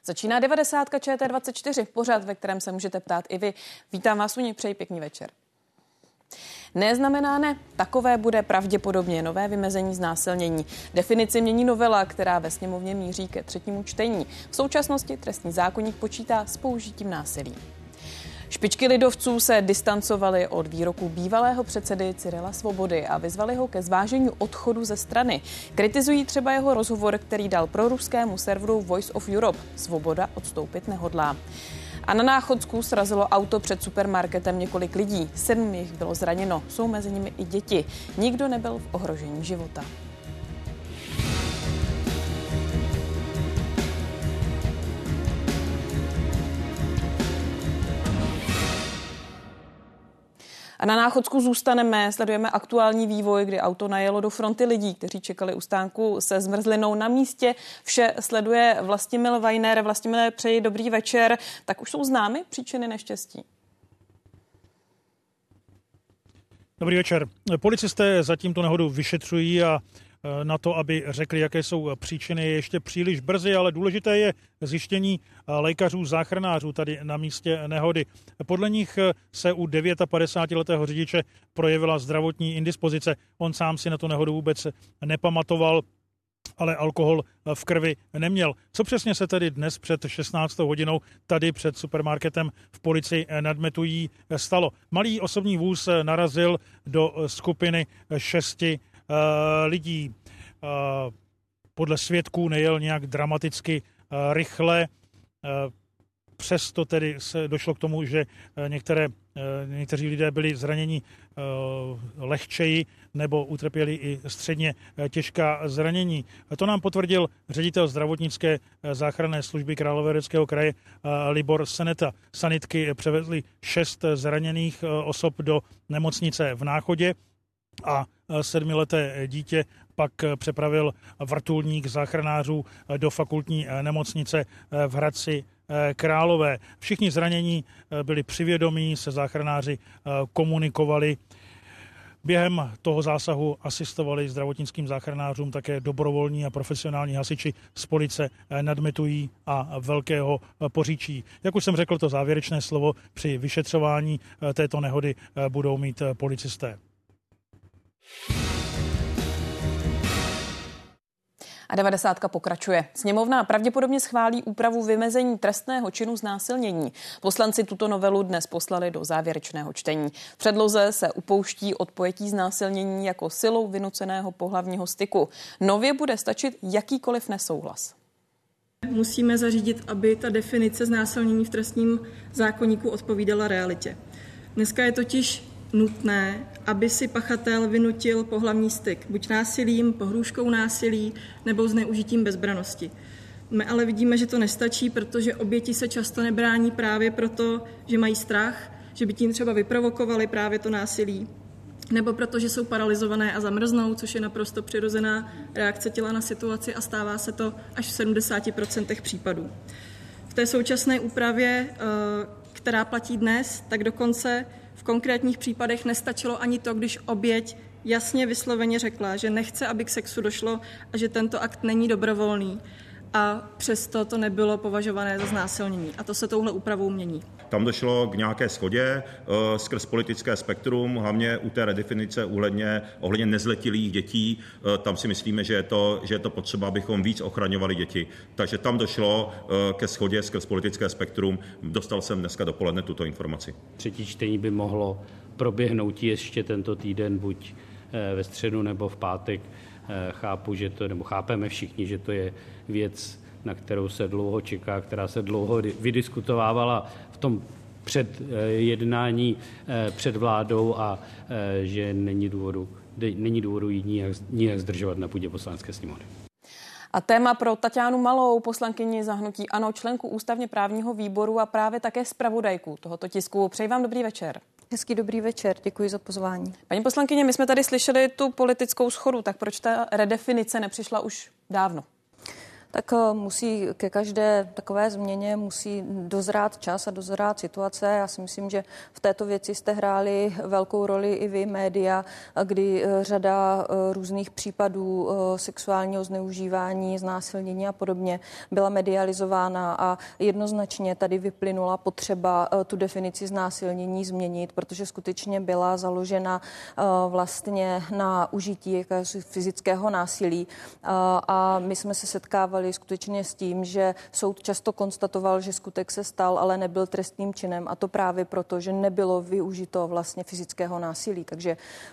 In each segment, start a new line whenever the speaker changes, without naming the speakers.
Začíná 90. ČT24, pořad, ve kterém se můžete ptát i vy. Vítám vás u ní, přeji pěkný večer. Neznamená ne, takové bude pravděpodobně nové vymezení znásilnění. Definici mění novela, která ve sněmovně míří ke třetímu čtení. V současnosti trestní zákoník počítá s použitím násilí. Špičky lidovců se distancovaly od výroku bývalého předsedy Cyrila Svobody a vyzvali ho ke zvážení odchodu ze strany. Kritizují třeba jeho rozhovor, který dal proruskému serveru Voice of Europe. Svoboda odstoupit nehodlá. A na Náchodsku srazilo auto před supermarketem několik lidí. 7 jich bylo zraněno. Jsou mezi nimi i děti. Nikdo nebyl v ohrožení života. A na Náchodsku zůstaneme, sledujeme aktuální vývoj, kdy auto najelo do fronty lidí, kteří čekali u stánku se zmrzlinou na místě. Vše sleduje Vlastimil Vajner. Vlastimile, přeji dobrý večer. Tak už jsou známy příčiny neštěstí?
Dobrý večer. Policisté zatím tu nehodu vyšetřují a na to, aby řekli, jaké jsou příčiny, je ještě příliš brzy, ale důležité je zjištění lékařů, záchranářů tady na místě nehody. Podle nich se u 59letého řidiče projevila zdravotní indispozice. On sám si na tu nehodu vůbec nepamatoval, ale alkohol v krvi neměl. Co přesně se tedy dnes před 16. hodinou tady před supermarketem v Polici nad Metují stalo? Malý osobní vůz narazil do skupiny 6 lidí. Podle svědků nejel nějak dramaticky rychle. Přesto tedy se došlo k tomu, že někteří lidé byli zraněni lehčeji nebo utrpěli i středně těžká zranění. To nám potvrdil ředitel zdravotnické záchranné služby Královéhradeckého kraje Libor Seneta. Sanitky převezly 6 zraněných osob do nemocnice v Náchodě a 7leté dítě pak přepravil vrtulník záchranářů do fakultní nemocnice v Hradci Králové. Všichni zranění byli při vědomí, se záchranáři komunikovali. Během toho zásahu asistovali zdravotnickým záchranářům také dobrovolní a profesionální hasiči z Police nad Metují a Velkého Poříčí. Jak už jsem řekl, to závěrečné slovo při vyšetřování této nehody budou mít policisté.
A 90. pokračuje. Sněmovna pravděpodobně schválí úpravu vymezení trestného činu znásilnění. Poslanci tuto novelu dnes poslali do závěrečného čtení. V předloze se upouští od pojetí znásilnění jako silou vynuceného pohlavního styku. Nově bude stačit jakýkoliv nesouhlas.
Musíme zařídit, aby ta definice znásilnění v trestním zákoníku odpovídala realitě. Dneska je totiž nutné, aby si pachatel vynutil pohlavní styk, buď násilím, pohrůžkou násilí nebo zneužitím bezbrannosti. My ale vidíme, že to nestačí, protože oběti se často nebrání právě proto, že mají strach, že by tím třeba vyprovokovali právě to násilí, nebo protože jsou paralyzované a zamrznou, což je naprosto přirozená reakce těla na situaci a stává se to až v 70% případů. V té současné úpravě, která platí dnes, tak dokonce v konkrétních případech nestačilo ani to, když oběť jasně vysloveně řekla, že nechce, aby k sexu došlo a že tento akt není dobrovolný. A přesto to nebylo považované za znásilnění. A to se touhle úpravou mění.
Tam došlo k nějaké shodě skrz politické spektrum, hlavně u té redefinice ohledně nezletilých dětí. Tam si myslíme, že je to potřeba, abychom víc ochraňovali děti. Takže tam došlo ke shodě skrz politické spektrum. Dostal jsem dneska dopoledne tuto informaci.
Třetí čtení by mohlo proběhnout ještě tento týden, buď ve středu nebo v pátek. Chápeme všichni, že to je věc, na kterou se dlouho čeká, která se dlouho vydiskutovávala v tom předjednání před vládou a že není důvodu ji nijak zdržovat na půdě Poslanecké sněmovny.
A téma pro Taťánu Malou, poslankyni za hnutí ANO, členku ústavně právního výboru a právě také zpravodajku tohoto tisku. Přeji vám dobrý večer.
Hezký dobrý večer, děkuji za pozvání.
Paní poslankyně, my jsme tady slyšeli tu politickou shodu, tak proč ta redefinice nepřišla už dávno?
Tak musí ke každé takové změně musí dozrát čas a dozrát situace. Já si myslím, že v této věci jste hráli velkou roli i vy, média, kdy řada různých případů sexuálního zneužívání, znásilnění a podobně byla medializována a jednoznačně tady vyplynula potřeba tu definici znásilnění změnit, protože skutečně byla založena vlastně na užití fyzického násilí a my jsme se setkávali skutečně s tím, že soud často konstatoval, že skutek se stal, ale nebyl trestným činem a to právě proto, že nebylo využito vlastně fyzického násilí. Takže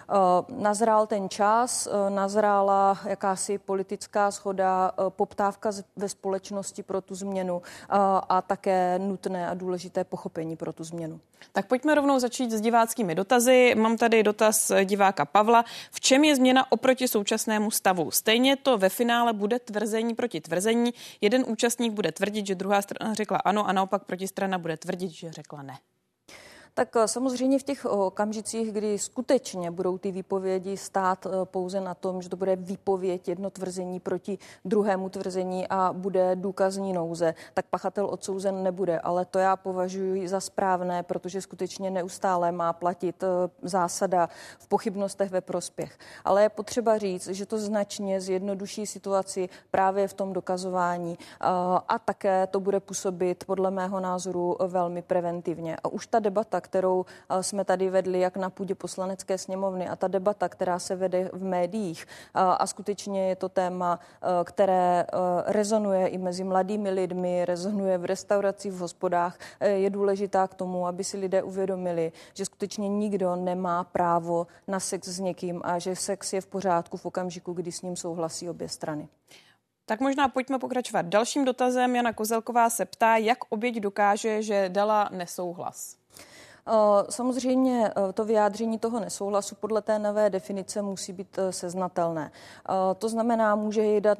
nazrál ten čas, nazrála jakási politická shoda, poptávka ve společnosti pro tu změnu a také nutné a důležité pochopení pro tu změnu.
Tak pojďme rovnou začít s diváckými dotazy. Mám tady dotaz diváka Pavla. V čem je změna oproti současnému stavu? Stejně to ve finále bude tvrzení proti tvrzení. Jeden účastník bude tvrdit, že druhá strana řekla ano a naopak protistrana bude tvrdit, že řekla ne.
Tak samozřejmě v těch okamžicích, kdy skutečně budou ty výpovědi stát pouze na tom, že to bude výpověď, jedno tvrzení proti druhému tvrzení a bude důkazní nouze, tak pachatel odsouzen nebude. Ale to já považuji za správné, protože skutečně neustále má platit zásada v pochybnostech ve prospěch. Ale je potřeba říct, že to značně zjednoduší situaci právě v tom dokazování a také to bude působit podle mého názoru velmi preventivně. A už ta debata, kterou jsme tady vedli jak na půdě Poslanecké sněmovny a ta debata, která se vede v médiích a skutečně je to téma, které rezonuje i mezi mladými lidmi, rezonuje v restauracích, v hospodách, je důležitá k tomu, aby si lidé uvědomili, že skutečně nikdo nemá právo na sex s někým a že sex je v pořádku v okamžiku, kdy s ním souhlasí obě strany.
Tak možná pojďme pokračovat dalším dotazem. Jana Kozelková se ptá, jak oběť dokáže, že dala nesouhlas.
Samozřejmě to vyjádření toho nesouhlasu podle té nové definice musí být seznatelné. To znamená, může jej dát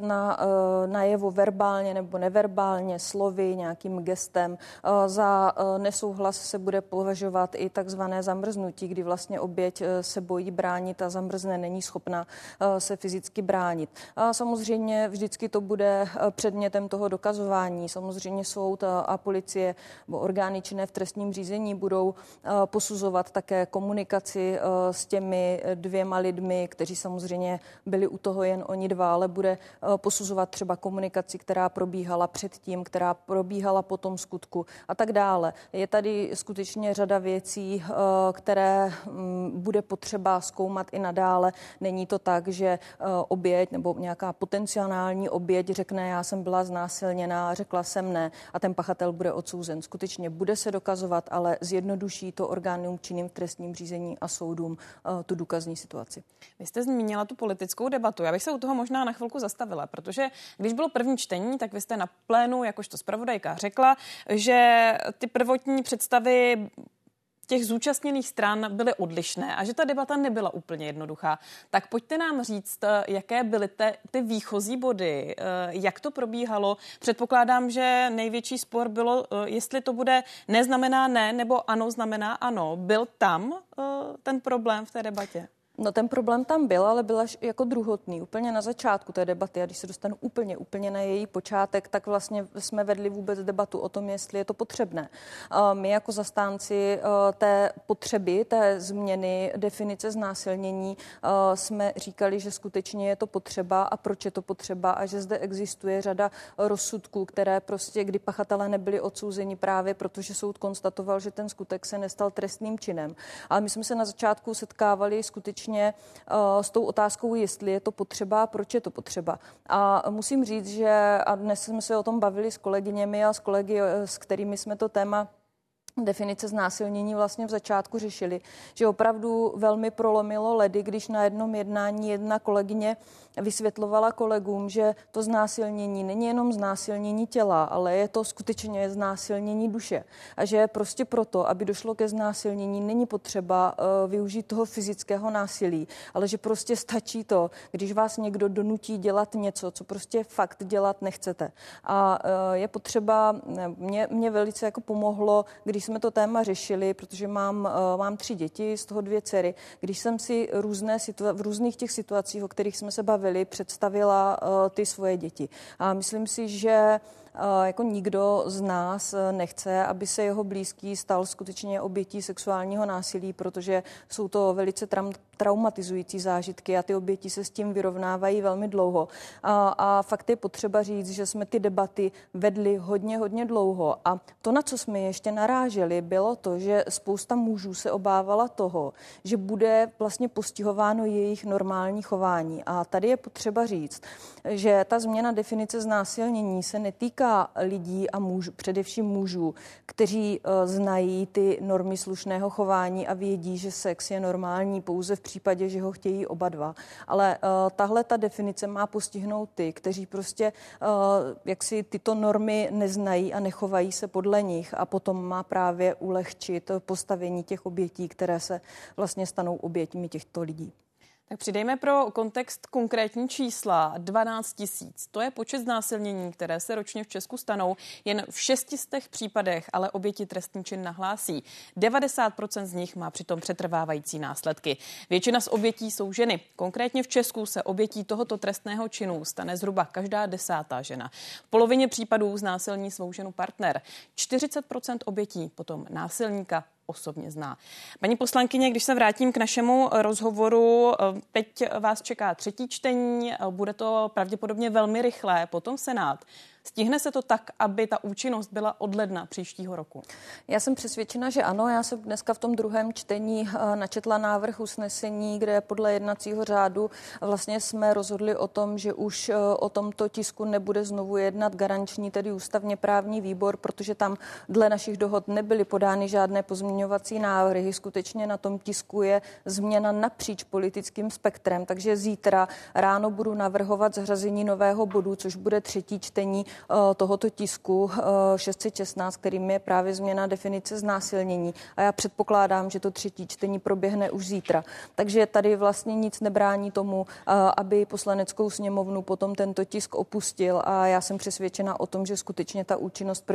najevo verbálně nebo neverbálně, slovy, nějakým gestem. Za nesouhlas se bude považovat i takzvané zamrznutí, kdy vlastně oběť se bojí bránit a zamrzne, není schopna se fyzicky bránit. A samozřejmě vždycky to bude předmětem toho dokazování. Samozřejmě soud a policie nebo orgány činné v trestním řízení budou posuzovat také komunikaci s těmi dvěma lidmi, kteří samozřejmě byli u toho jen oni dva, ale bude posuzovat třeba komunikaci, která probíhala předtím, která probíhala po tom skutku a tak dále. Je tady skutečně řada věcí, které bude potřeba zkoumat i nadále. Není to tak, že oběť nebo nějaká potenciální oběť řekne, já jsem byla znásilněná, řekla jsem ne a ten pachatel bude odsouzen. Skutečně bude se dokazovat, ale zjednoduší to orgánům činným v trestním řízení a soudům tu důkazní situaci.
Vy jste zmínila tu politickou debatu. Já bych se u toho možná na chvilku zastavila, protože když bylo první čtení, tak vy jste na plénu jakožto zpravodajka řekla, že ty prvotní představy těch zúčastněných stran byly odlišné a že ta debata nebyla úplně jednoduchá. Tak pojďte nám říct, jaké byly ty výchozí body, jak to probíhalo. Předpokládám, že největší spor bylo, jestli to bude ne znamená ne, nebo ano znamená ano. Byl tam ten problém v té debatě?
No ten problém tam byl, ale byl až jako druhotný, úplně na začátku té debaty. A když se dostanu úplně na její počátek, tak vlastně jsme vedli vůbec debatu o tom, jestli je to potřebné. My jako zastánci té potřeby, té změny definice znásilnění jsme říkali, že skutečně je to potřeba a proč je to potřeba a že zde existuje řada rozsudků, které prostě, kdy pachatelé nebyli odsouzeni právě, protože soud konstatoval, že ten skutek se nestal trestným činem. Ale my jsme se na začátku setkávali skutečně s tou otázkou, jestli je to potřeba, proč je to potřeba. A musím říct, že a dnes jsme se o tom bavili s kolegyněmi a s kolegy, s kterými jsme to téma definice znásilnění vlastně v začátku řešili, že opravdu velmi prolomilo ledy, když na jednom jednání jedna kolegyně vysvětlovala kolegům, že to znásilnění není jenom znásilnění těla, ale je to skutečně znásilnění duše. A že prostě proto, aby došlo ke znásilnění, není potřeba využít toho fyzického násilí, ale že prostě stačí to, když vás někdo donutí dělat něco, co prostě fakt dělat nechcete. A je potřeba, mě velice jako pomohlo, když jsme to téma řešili, protože mám 3 děti, z toho 2 dcery, když jsem si v různých těch situacích, o kterých jsme se bavili, představila ty svoje děti. A myslím si, že jako nikdo z nás nechce, aby se jeho blízký stal skutečně obětí sexuálního násilí, protože jsou to velice traumatizující zážitky a ty oběti se s tím vyrovnávají velmi dlouho. A fakt je potřeba říct, že jsme ty debaty vedli hodně dlouho. A to, na co jsme ještě naráželi, bylo to, že spousta mužů se obávala toho, že bude vlastně postihováno jejich normální chování. A tady je potřeba říct, že ta změna definice znásilnění se netýká lidí a především mužů, kteří znají ty normy slušného chování a vědí, že sex je normální pouze v případě, že ho chtějí oba dva. Ale tahle ta definice má postihnout ty, kteří prostě jaksi tyto normy neznají a nechovají se podle nich, a potom má právě ulehčit postavení těch obětí, které se vlastně stanou oběťmi těchto lidí.
Tak přidejme pro kontext konkrétní čísla. 12 000. To je počet znásilnění, které se ročně v Česku stanou. Jen v 600 případech ale oběti trestný čin nahlásí. 90% z nich má přitom přetrvávající následky. Většina z obětí jsou ženy. Konkrétně v Česku se obětí tohoto trestného činu stane zhruba každá 10. žena. V polovině případů znásilní svou ženu partner. 40% obětí potom násilníka osobně zná. Paní poslankyně, když se vrátím k našemu rozhovoru, teď vás čeká 3. čtení, bude to pravděpodobně velmi rychlé, potom Senát. Stihne se to tak, aby ta účinnost byla od ledna příštího roku?
Já jsem přesvědčena, že ano. Já jsem dneska v tom 2. čtení načetla návrh usnesení, kde podle jednacího řádu vlastně jsme rozhodli o tom, že už o tomto tisku nebude znovu jednat garanční, tedy ústavně právní výbor, protože tam dle našich dohod nebyly podány žádné pozměňovací návrhy. Skutečně na tom tisku je změna napříč politickým spektrem, takže zítra ráno budu navrhovat zařazení nového bodu, což bude 3. čtení tohoto tisku 616, kterým je právě změna definice znásilnění. A já předpokládám, že to 3. čtení proběhne už zítra. Takže tady vlastně nic nebrání tomu, aby Poslaneckou sněmovnu potom tento tisk opustil, a já jsem přesvědčena o tom, že skutečně ta účinnost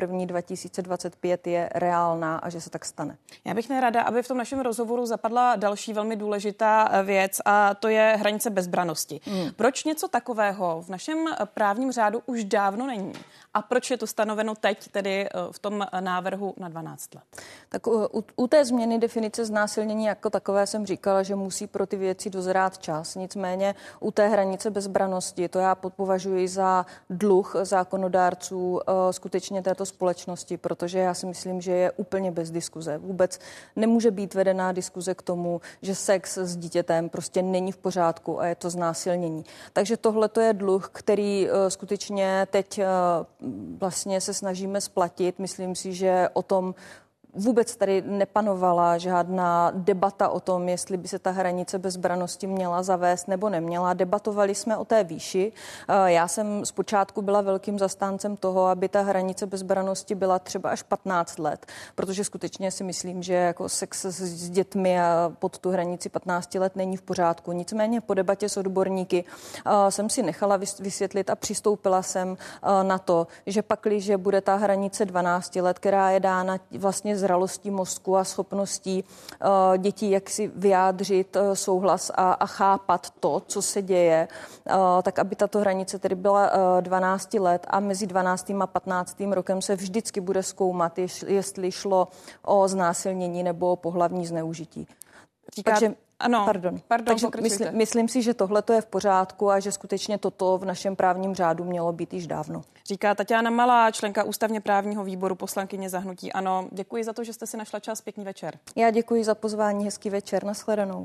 1.1.2025 je reálná a že se tak stane.
Já bych nerada, aby v tom našem rozhovoru zapadla další velmi důležitá věc, a to je hranice bezbrannosti. Proč něco takového v našem právním řádu už dávno není? A proč je to stanoveno teď, tedy v tom návrhu na 12 let?
Tak u té změny definice znásilnění jako takové jsem říkala, že musí pro ty věci dozrát čas. Nicméně u té hranice bezbrannosti, to já považuji za dluh zákonodárců skutečně této společnosti, protože já si myslím, že je úplně bez diskuze. Vůbec nemůže být vedená diskuze k tomu, že sex s dítětem prostě není v pořádku a je to znásilnění. Takže tohle to je dluh, který skutečně teď vlastně se snažíme splatit. Myslím si, že o tom vůbec tady nepanovala žádná debata o tom, jestli by se ta hranice bezbrannosti měla zavést nebo neměla. Debatovali jsme o té výši. Já jsem zpočátku byla velkým zastáncem toho, aby ta hranice bezbrannosti byla třeba až 15 let, protože skutečně si myslím, že jako sex s dětmi a pod tu hranici 15 let není v pořádku. Nicméně po debatě s odborníky jsem si nechala vysvětlit a přistoupila jsem na to, že pakliže bude ta hranice 12 let, která je dána vlastně zralostí mozku a schopností dětí, jak si vyjádřit souhlas a chápat to, co se děje, tak aby tato hranice tedy byla 12 let a mezi 12. a 15. rokem se vždycky bude zkoumat, jestli šlo o znásilnění nebo o pohlavní zneužití. Takže
ano,
takže myslím si, že tohle to je v pořádku a že skutečně toto v našem právním řádu mělo být již dávno.
Říká Tatiana Malá, členka ústavně právního výboru, poslankyně za hnutí ANO. Děkuji za to, že jste si našla čas. Pěkný večer.
Já děkuji za pozvání, hezký večer, nashledanou.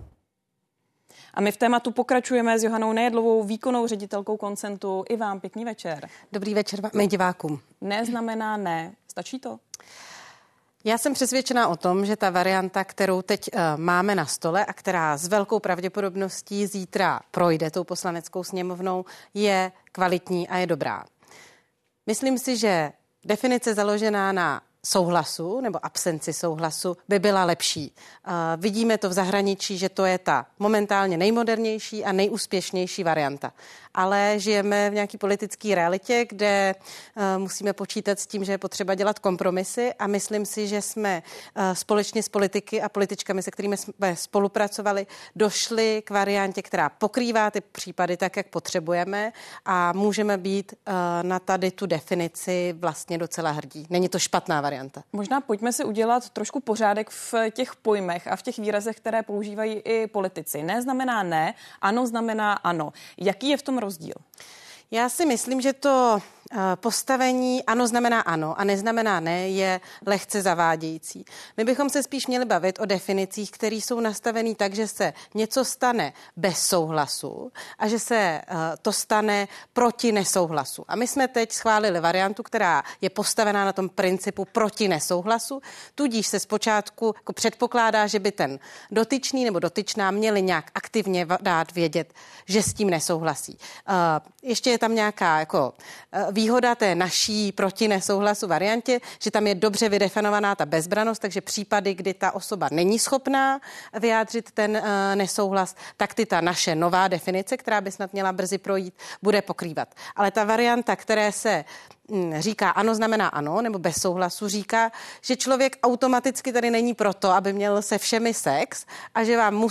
A my v tématu pokračujeme s Johanou Nejedlovou, výkonnou ředitelkou Koncentu. I vám pěkný večer.
Dobrý večer mým divákům.
Ne znamená ne. Stačí to?
Já jsem přesvědčená o tom, že ta varianta, kterou teď máme na stole a která s velkou pravděpodobností zítra projde tou Poslaneckou sněmovnou, je kvalitní a je dobrá. Myslím si, že definice založená na souhlasu nebo absenci souhlasu by byla lepší. Vidíme to v zahraničí, že to je ta momentálně nejmodernější a nejúspěšnější varianta. Ale žijeme v nějaké politické realitě, kde musíme počítat s tím, že je potřeba dělat kompromisy a myslím si, že jsme společně s politiky a političkami, se kterými jsme spolupracovali, došli k variantě, která pokrývá ty případy tak, jak potřebujeme a můžeme být na tady tu definici vlastně docela hrdí. Není to špatná varianta.
Možná pojďme si udělat trošku pořádek v těch pojmech a v těch výrazech, které používají i politici. Ne znamená ne, ano znamená ano. Jaký je v tom rozdíl?
Já si myslím, že to postavení ano znamená ano a neznamená ne je lehce zavádějící. My bychom se spíš měli bavit o definicích, které jsou nastavený tak, že se něco stane bez souhlasu a že se to stane proti nesouhlasu. A my jsme teď schválili variantu, která je postavená na tom principu proti nesouhlasu, tudíž se zpočátku jako předpokládá, že by ten dotyčný nebo dotyčná měli nějak aktivně dát vědět, že s tím nesouhlasí. Ještě je tam nějaká jako výhoda té naší proti nesouhlasu variantě, že tam je dobře vydefinovaná ta bezbranost, takže případy, kdy ta osoba není schopná vyjádřit ten nesouhlas, tak ta naše nová definice, která by snad měla brzy projít, bude pokrývat. Ale ta varianta, které se říká ano znamená ano, nebo bez souhlasu, říká, že člověk automaticky tady není proto, aby měl se všemi sex a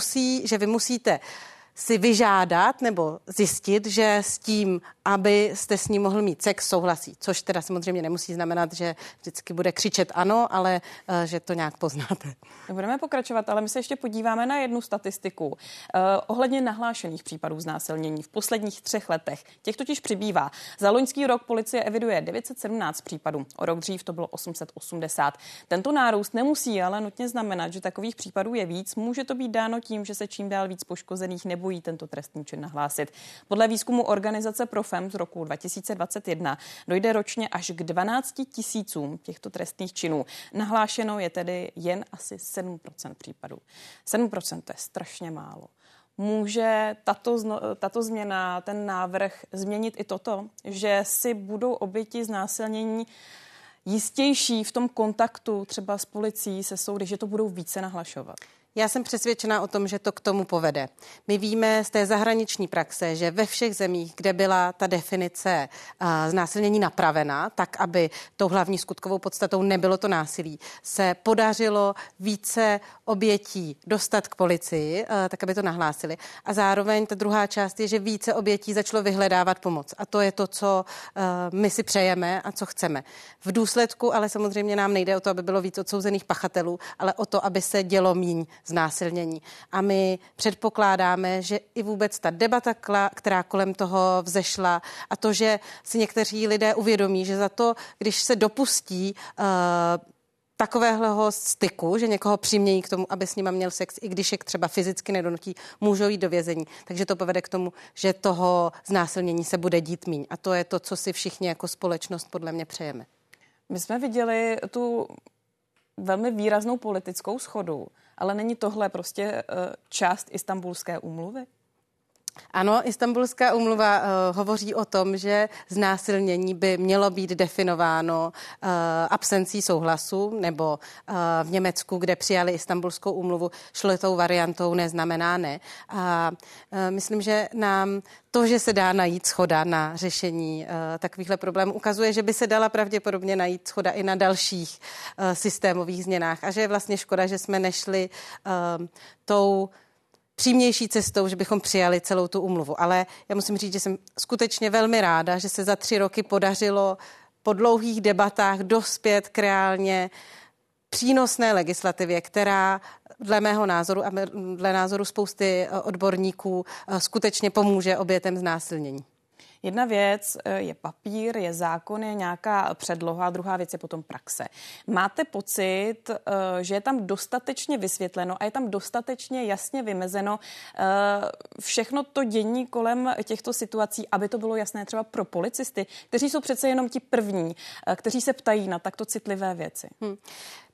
že vy musíte si vyžádat nebo zjistit, že s tím, aby jste s ním mohl mít sex, souhlasí. Což teda samozřejmě nemusí znamenat, že vždycky bude křičet ano, ale že to nějak poznáte.
Budeme pokračovat, ale my se ještě podíváme na jednu statistiku. Ohledně nahlášených případů znásilnění v posledních 3 letech. Těch totiž přibývá. Za loňský rok policie eviduje 917 případů. O rok dřív to bylo 880. Tento nárůst nemusí ale nutně znamenat, že takových případů je víc. Může to být dáno tím, že se čím dál víc poškozených nebojí tento trestný čin nahlásit. Podle výzkumu organizace Profem z roku 2021 dojde ročně až k 12 000 těchto trestných činů. Nahlášeno je tedy jen asi 7% případů. 7% to je strašně málo. Může tato změna, ten návrh změnit i toto, že si budou oběti znásilnění jistější v tom kontaktu třeba s policií, se soudy, že to budou více nahlašovat?
Já jsem přesvědčená o tom, že to k tomu povede. My víme z té zahraniční praxe, že ve všech zemích, kde byla ta definice znásilnění napravena, tak aby tou hlavní skutkovou podstatou nebylo to násilí, se podařilo více obětí dostat k policii, tak aby to nahlásili. A zároveň ta druhá část je, že více obětí začalo vyhledávat pomoc. A to je to, co my si přejeme a co chceme. V důsledku ale samozřejmě nám nejde o to, aby bylo víc odsouzených pachatelů, ale o to, aby se dělo míň znásilnění. A my předpokládáme, že i vůbec ta debata, která kolem toho vzešla a to, že si někteří lidé uvědomí, že za to, když se dopustí takového styku, že někoho přimějí k tomu, aby s nima měl sex, i když je třeba fyzicky nedonutí, můžou jít do vězení. Takže to povede k tomu, že toho znásilnění se bude dít míň. A to je to, co si všichni jako společnost podle mě přejeme.
My jsme viděli tu velmi výraznou politickou shodu, ale není tohle prostě část Istanbulské úmluvy?
Ano, Istanbulská úmluva hovoří o tom, že znásilnění by mělo být definováno absencí souhlasu, nebo v Německu, kde přijali Istanbulskou úmluvu, šlo tou variantou neznamená ne. A myslím, že nám to, že se dá najít shoda na řešení takovýchhle problémů, ukazuje, že by se dala pravděpodobně najít shoda i na dalších systémových změnách a že je vlastně škoda, že jsme nešli tou přímější cestou, že bychom přijali celou tu úmluvu. Ale já musím říct, že jsem skutečně velmi ráda, že se za 3 roky podařilo po dlouhých debatách dospět k reálně přínosné legislativě, která dle mého názoru a dle názoru spousty odborníků skutečně pomůže obětem znásilnění.
Jedna věc je papír, je zákon, je nějaká předloha, druhá věc je potom praxe. Máte pocit, že je tam dostatečně vysvětleno a je tam dostatečně jasně vymezeno všechno to dění kolem těchto situací, aby to bylo jasné třeba pro policisty, kteří jsou přece jenom ti první, kteří se ptají na takto citlivé věci?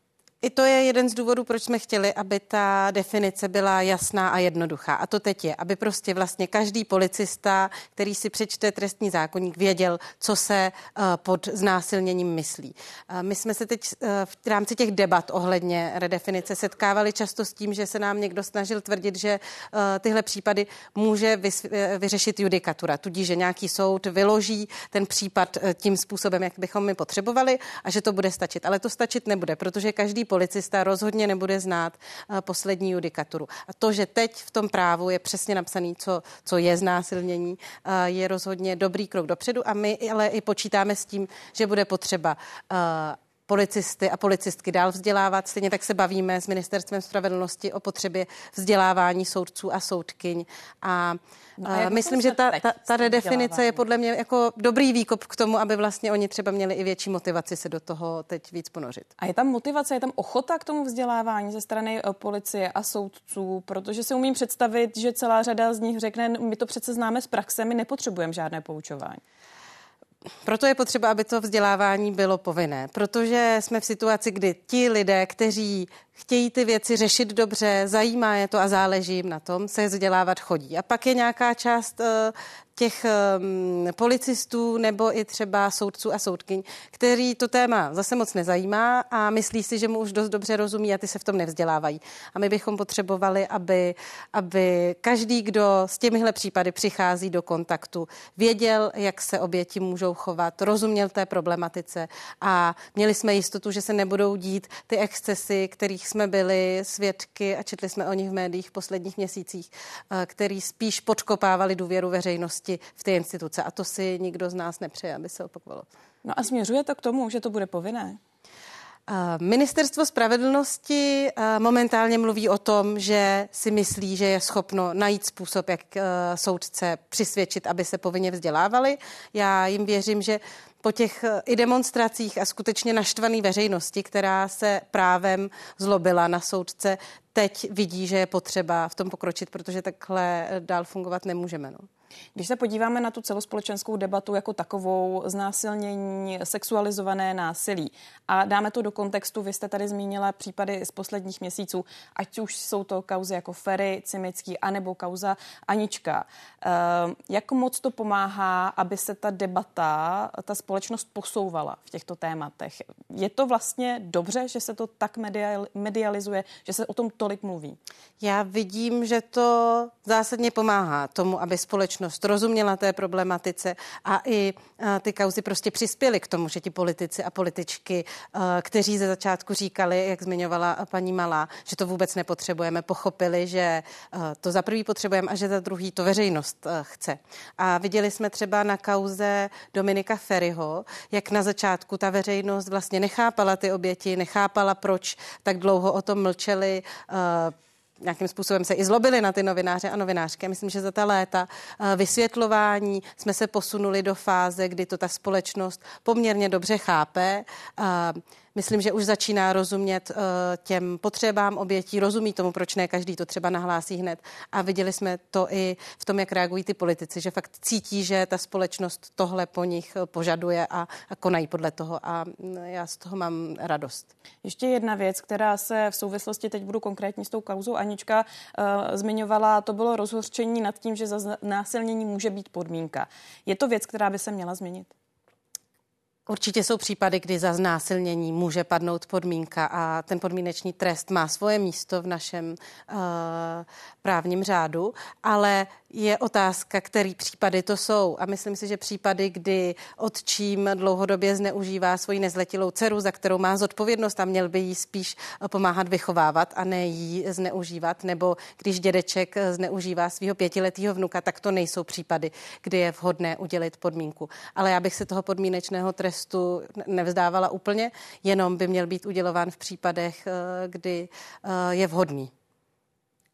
I to je jeden z důvodů, proč jsme chtěli, aby ta definice byla jasná a jednoduchá. A to teď je, aby prostě vlastně každý policista, který si přečte trestní zákoník, věděl, co se pod znásilněním myslí. My jsme se teď v rámci těch debat ohledně redefinice setkávali často s tím, že se nám někdo snažil tvrdit, že tyhle případy může vyřešit judikatura, tudíž, že nějaký soud vyloží ten případ tím způsobem, jak bychom my potřebovali a že to bude stačit. Ale to stačit nebude, protože každý policista rozhodně nebude znát poslední judikaturu. A to, že teď v tom právu je přesně napsaný, co je znásilnění, je rozhodně dobrý krok dopředu a my ale i počítáme s tím, že bude potřeba policisty a policistky dál vzdělávat. Stejně tak se bavíme s Ministerstvem spravedlnosti o potřebě vzdělávání soudců a soudkyň. A myslím, že ta redefinice je podle mě jako dobrý výkop k tomu, aby vlastně oni třeba měli i větší motivaci se do toho teď víc ponořit.
A je tam motivace, je tam ochota k tomu vzdělávání ze strany policie a soudců, protože si umím představit, že celá řada z nich řekne, my to přece známe z praxe, my nepotřebujeme žádné poučování.
Proto je potřeba, aby to vzdělávání bylo povinné, protože jsme v situaci, kdy ti lidé, kteří chtějí ty věci řešit dobře, zajímá je to a záleží jim na tom, se vzdělávat chodí. A pak je nějaká část těch policistů nebo i třeba soudců a soudkyň, který to téma zase moc nezajímá a myslí si, že mu už dost dobře rozumí a ty se v tom nevzdělávají. A my bychom potřebovali, aby každý, kdo s těmihle případy přichází do kontaktu, věděl, jak se oběti můžou chovat, rozuměl té problematice a měli jsme jistotu, že se nebudou dít ty excesy, kterých jsme byli svědky a četli jsme o nich v médiích v posledních měsících, který spíš podkopávali důvěru veřejnosti v té instituce. A to si nikdo z nás nepřeje, aby se opakovalo.
No a směřuje to k tomu, že to bude povinné?
Ministerstvo spravedlnosti momentálně mluví o tom, že si myslí, že je schopno najít způsob, jak soudce přisvědčit, aby se povinně vzdělávali. Já jim věřím, že po těch i demonstracích a skutečně naštvaný veřejnosti, která se právem zlobila na soudce, teď vidí, že je potřeba v tom pokročit, protože takhle dál fungovat nemůžeme. No.
Když se podíváme na tu celospolečenskou debatu jako takovou, znásilnění, sexualizované násilí a dáme to do kontextu, vy jste tady zmínila případy z posledních měsíců, ať už jsou to kauzy jako Feri, Cimický, anebo kauza Anička. Jak moc to pomáhá, aby se ta debata, ta společnost posouvala v těchto tématech? Je to vlastně dobře, že se to tak medializuje, že se o tom tolik mluví? Já vidím, že to zásadně pomáhá tomu, aby společnost rozuměla té problematice a i ty kauzy prostě přispěly k tomu, že ti politici a političky, kteří ze začátku říkali, jak zmiňovala paní Malá, že to vůbec nepotřebujeme, pochopili, že to za prvý potřebujeme a že za druhý to veřejnost chce. A viděli jsme třeba na kauze Dominika Feriho, jak na začátku ta veřejnost vlastně nechápala ty oběti, nechápala, proč tak dlouho o tom mlčeli, nějakým způsobem se i zlobili na ty novináře a novinářky. Myslím, že za ta léta vysvětlování jsme se posunuli do fáze, kdy to ta společnost poměrně dobře chápe. Myslím, že už začíná rozumět těm potřebám obětí, rozumí tomu, proč ne každý to třeba nahlásí hned. A viděli jsme to i v tom, jak reagují ty politici, že fakt cítí, že ta společnost tohle po nich požaduje a konají podle toho. A já z toho mám radost. Ještě jedna věc, která se v souvislosti, teď budu konkrétní s tou kauzou Anička, zmiňovala, to bylo rozhořčení nad tím, že za násilnění může být podmínka. Je to věc, která by se měla změnit?
Určitě jsou případy, kdy za znásilnění může padnout podmínka a ten podmínečný trest má svoje místo v našem právním řádu, ale je otázka, který případy to jsou. A myslím si, že případy, kdy otčím dlouhodobě zneužívá svoji nezletilou dceru, za kterou má zodpovědnost a měl by jí spíš pomáhat vychovávat a ne jí zneužívat, nebo když dědeček zneužívá svého 5letého vnuka, tak to nejsou případy, kdy je vhodné udělit podmínku. Ale já bych se toho podmínečného trestu nevzdávala úplně, jenom by měl být udělován v případech, kdy je vhodný.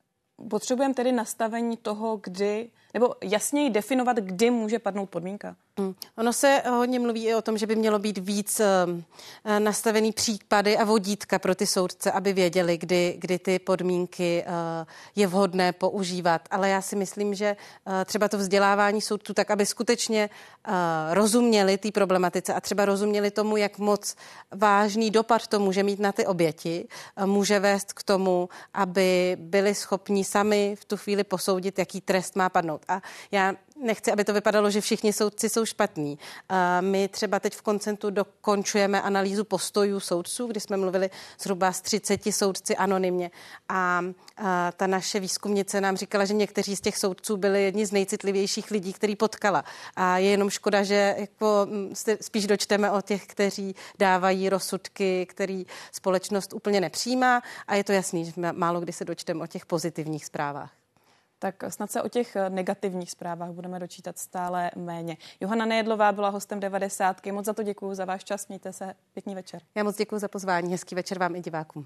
Potřebujeme tedy nastavení toho, kdy, nebo jasněji definovat, kdy může padnout podmínka?
Ono se hodně mluví i o tom, že by mělo být víc nastavený případy a vodítka pro ty soudce, aby věděli, kdy ty podmínky je vhodné používat. Ale já si myslím, že třeba to vzdělávání soudců tak, aby skutečně rozuměli té problematice a třeba rozuměli tomu, jak moc vážný dopad to může mít na ty oběti, může vést k tomu, aby byli schopni sami v tu chvíli posoudit, jaký trest má padnout. A já nechci, aby to vypadalo, že všichni soudci jsou špatní. My třeba teď v Koncentu dokončujeme analýzu postojů soudců, kdy jsme mluvili zhruba s 30 soudci anonymně. A ta naše výzkumnice nám říkala, že někteří z těch soudců byli jedni z nejcitlivějších lidí, který potkala. A je jenom škoda, že jako spíš dočteme o těch, kteří dávají rozsudky, který společnost úplně nepřijímá. A je to jasný, že málo kdy se dočteme o těch pozitivních zprávách.
Tak snad se o těch negativních zprávách budeme dočítat stále méně. Johana Nejedlová byla hostem 90. Moc za to děkuju, za váš čas. Mějte se, pěkný večer.
Já moc děkuju za pozvání. Hezký večer vám i divákům.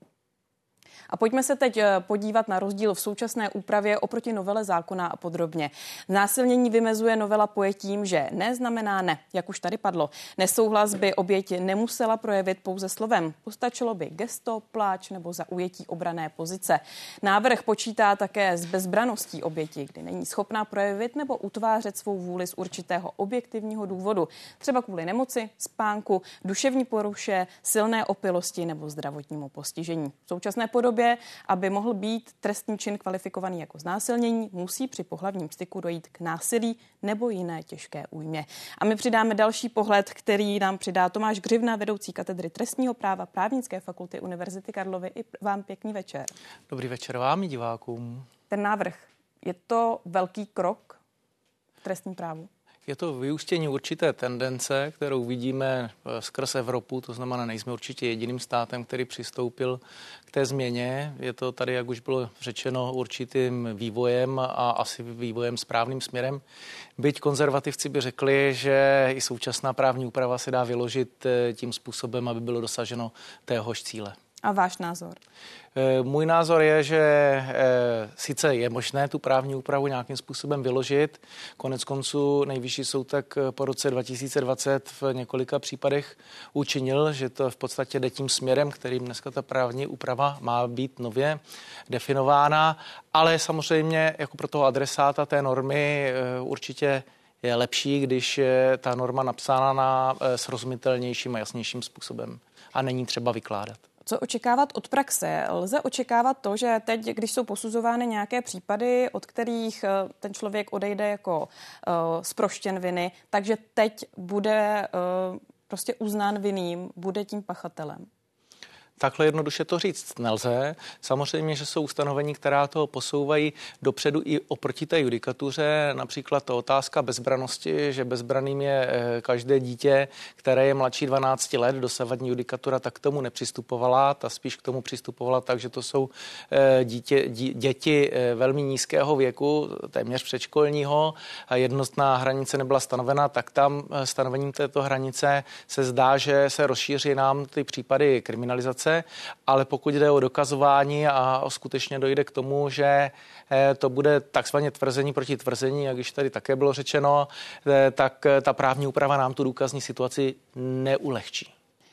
A pojďme se teď podívat na rozdíl v současné úpravě oproti novele zákona a podrobně. Znásilnění vymezuje novela pojetím, že ne znamená ne, jak už tady padlo. Nesouhlas by oběť nemusela projevit pouze slovem. Postačilo by gesto, pláč nebo zaujetí obranné pozice. Návrh počítá také s bezbranností oběti, kdy není schopná projevit nebo utvářet svou vůli z určitého objektivního důvodu, třeba kvůli nemoci, spánku, duševní poruše, silné opilosti nebo zdravotnímu postižení. V současné podobě, aby mohl být trestný čin kvalifikovaný jako znásilnění, musí při pohlavním styku dojít k násilí nebo jiné těžké újmě. A my přidáme další pohled, který nám přidá Tomáš Gřivna, vedoucí katedry trestního práva Právnické fakulty Univerzity Karlovy. I vám pěkný večer.
Dobrý večer vám i divákům.
Ten návrh, je to velký krok v trestním právu?
Je to vyústění určité tendence, kterou vidíme skrz Evropu, to znamená, nejsme určitě jediným státem, který přistoupil k té změně. Je to tady, jak už bylo řečeno, určitým vývojem a asi vývojem správným směrem. Byť konzervativci by řekli, že i současná právní úprava se dá vyložit tím způsobem, aby bylo dosaženo téhož cíle.
A váš názor?
Můj názor je, že sice je možné tu právní úpravu nějakým způsobem vyložit. Konec konců Nejvyšší soud tak po roce 2020 v několika případech učinil, že to v podstatě jde tím směrem, kterým dneska ta právní úprava má být nově definována, ale samozřejmě jako pro toho adresáta té normy určitě je lepší, když je ta norma napsána na srozumitelnějším a jasnějším způsobem a není třeba vykládat.
Co očekávat od praxe? Lze očekávat to, že teď, když jsou posuzovány nějaké případy, od kterých ten člověk odejde jako zproštěn viny, takže teď bude prostě uznán vinným, bude tím pachatelem?
Takhle jednoduše to říct nelze. Samozřejmě, že jsou ustanovení, která to posouvají dopředu i oproti té judikatuře. Například to otázka bezbrannosti, že bezbranným je každé dítě, které je mladší 12 let. Dosavadní judikatura tak k tomu nepřistupovala, ta spíš k tomu přistupovala tak, že to jsou děti velmi nízkého věku, téměř předškolního, a jednotná hranice nebyla stanovena, tak tam stanovením této hranice se zdá, že se rozšíří nám ty případy kriminalizace. Ale pokud jde o dokazování a skutečně dojde k tomu, že to bude takzvaně tvrzení proti tvrzení, jak již tady také bylo řečeno, tak ta právní úprava nám tu důkazní situaci neulehčí.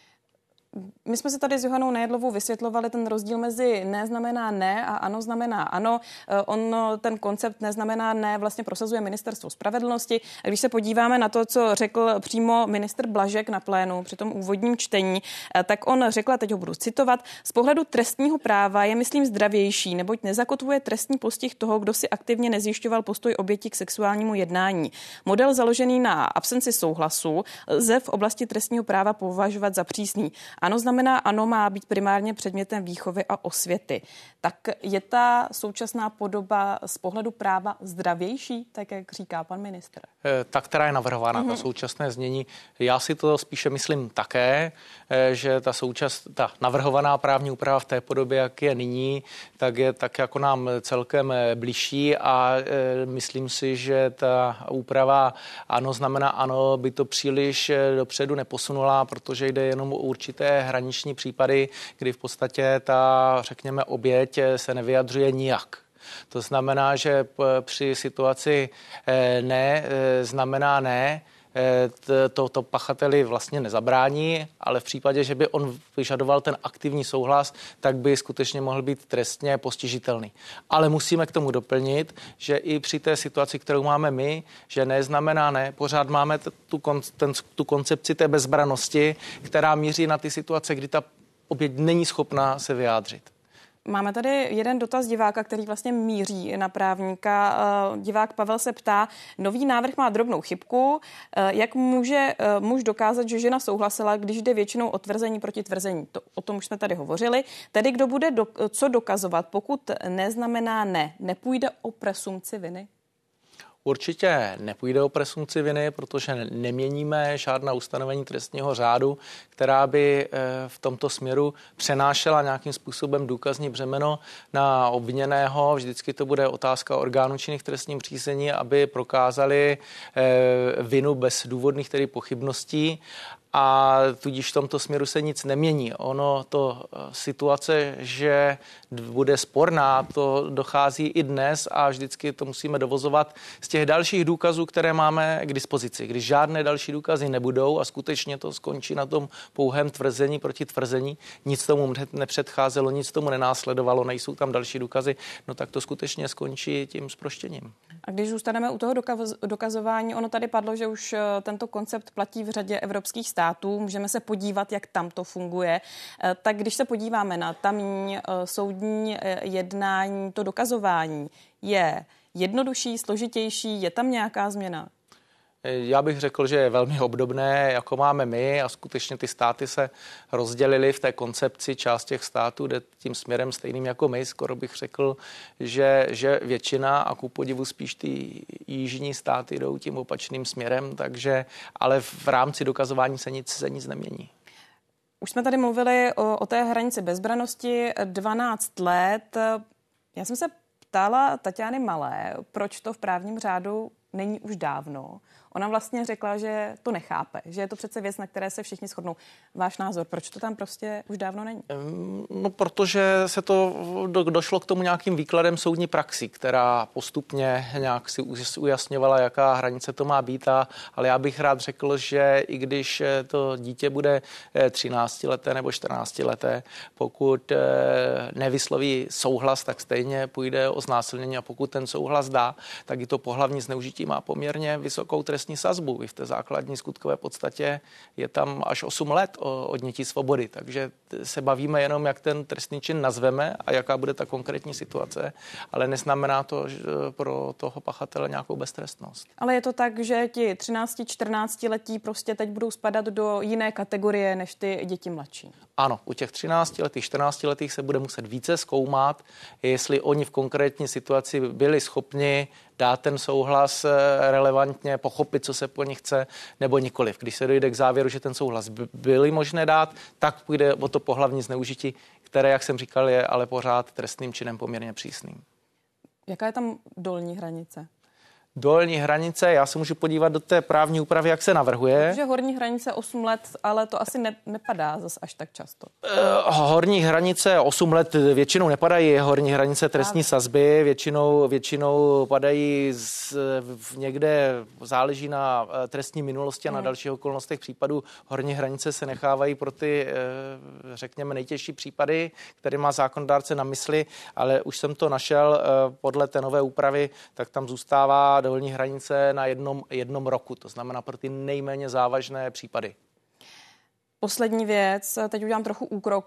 My jsme si tady s Johanou Nejedlovou vysvětlovali ten rozdíl mezi ne znamená ne a ano znamená ano. Ten koncept neznamená ne vlastně prosazuje Ministerstvo spravedlnosti. A když se podíváme na to, co řekl přímo ministr Blažek na plénu při tom úvodním čtení, tak on řekl, a teď ho budu citovat, z pohledu trestního práva je, myslím, zdravější, neboť nezakotvuje trestní postih toho, kdo si aktivně nezjišťoval postoj oběti k sexuálnímu jednání. Model založený na absenci souhlasu lze v oblasti trestního práva považovat za přísný. Ano znamená ano, má být primárně předmětem výchovy a osvěty. Tak je ta současná podoba z pohledu práva zdravější, tak jak říká pan ministr?
Ta, která je navrhována, ta současné znění, já si to spíše myslím také, že ta navrhovaná právní úprava v té podobě, jak je nyní, tak je tak jako nám celkem bližší a myslím si, že ta úprava ano znamená ano, by to příliš dopředu neposunula, protože jde jenom o určité hraniční případy, kdy v podstatě ta, řekněme, oběť se nevyjadřuje nijak. To znamená, že při situaci ne znamená ne, to pachateli vlastně nezabrání, ale v případě, že by on vyžadoval ten aktivní souhlas, tak by skutečně mohl být trestně postižitelný. Ale musíme k tomu doplnit, že i při té situaci, kterou máme my, že neznamená ne, pořád máme tu koncepci té bezbranosti, která míří na ty situace, kdy ta oběť není schopná se vyjádřit.
Máme tady jeden dotaz diváka, který vlastně míří na právníka. Divák Pavel se ptá, nový návrh má drobnou chybku. Jak může muž dokázat, že žena souhlasila, když jde většinou o tvrzení proti tvrzení? O tom už jsme tady hovořili. Tedy kdo bude co dokazovat, pokud neznamená ne? Nepůjde o presumpci viny?
Určitě nepůjde o presumpci viny, protože neměníme žádná ustanovení trestního řádu, která by v tomto směru přenášela nějakým způsobem důkazní břemeno na obviněného. Vždycky to bude otázka orgánů činných v trestním řízení, aby prokázali vinu bez důvodných tedy pochybností. A tudíž v tomto směru se nic nemění. Ono to situace, že bude sporná, to dochází i dnes a vždycky to musíme dovozovat z těch dalších důkazů, které máme k dispozici. Když žádné další důkazy nebudou a skutečně to skončí na tom pouhém tvrzení proti tvrzení, nic tomu nepředcházelo, nic tomu nenásledovalo, nejsou tam další důkazy, no tak to skutečně skončí tím zproštěním.
A když zůstaneme u toho dokazování, ono tady padlo, že už tento koncept platí v řadě evropských států. Můžeme se podívat, jak tam to funguje. Tak když se podíváme na tamní soudní jednání, to dokazování je jednodušší, složitější, je tam nějaká změna?
Já bych řekl, že je velmi obdobné, jako máme my a skutečně ty státy se rozdělily v té koncepci. Část těch států jde tím směrem stejným jako my. Skoro bych řekl, že většina a ku podivu spíš ty jižní státy jdou tím opačným směrem, takže ale v rámci dokazování se nic nemění.
Už jsme tady mluvili o té hranici bezbranosti 12 let. Já jsem se ptala Tatiany Malé, proč to v právním řádu není už dávno. Ona vlastně řekla, že to nechápe, že je to přece věc, na které se všichni shodnou. Váš názor, proč to tam prostě už dávno není?
No, protože se to došlo k tomu nějakým výkladem soudní praxi, která postupně nějak si ujasňovala, jaká hranice to má být, ale já bych rád řekl, že i když to dítě bude 13leté nebo 14leté, pokud nevysloví souhlas, tak stejně půjde o znásilnění a pokud ten souhlas dá, tak i to pohlavní zneužití má poměrně vysokou trestní sazbu. I v té základní skutkové podstatě je tam až 8 let odnětí svobody, takže se bavíme jenom, jak ten trestný čin nazveme a jaká bude ta konkrétní situace, ale neznamená to pro toho pachatele nějakou beztrestnost.
Ale je to tak, že ti 13-14 letí prostě teď budou spadat do jiné kategorie než ty děti mladší?
Ano, u těch 13letých, 14letých se bude muset více zkoumat, jestli oni v konkrétní situaci byli schopni dát ten souhlas relevantně, pochopit, co se po nich chce, nebo nikoliv. Když se dojde k závěru, že ten souhlas byly možné dát, tak půjde o to pohlavní zneužití, které, jak jsem říkal, je ale pořád trestným činem poměrně přísným.
Jaká je tam dolní hranice?
Dolní hranice, já se můžu podívat do té právní úpravy, jak se navrhuje.
Takže horní hranice 8 let, ale to asi nepadá zas až tak často.
Horní hranice 8 let většinou nepadají, horní hranice trestní sazby většinou padají někde, záleží na trestní minulosti a na dalších okolnostech případů. Horní hranice se nechávají pro ty, řekněme, nejtěžší případy, které má zákonodárce na mysli, ale už jsem to našel podle té nové úpravy, tak tam zůstává dolní hranice na jednom roku, to znamená pro ty nejméně závažné případy.
Poslední věc, teď udělám trochu úkrok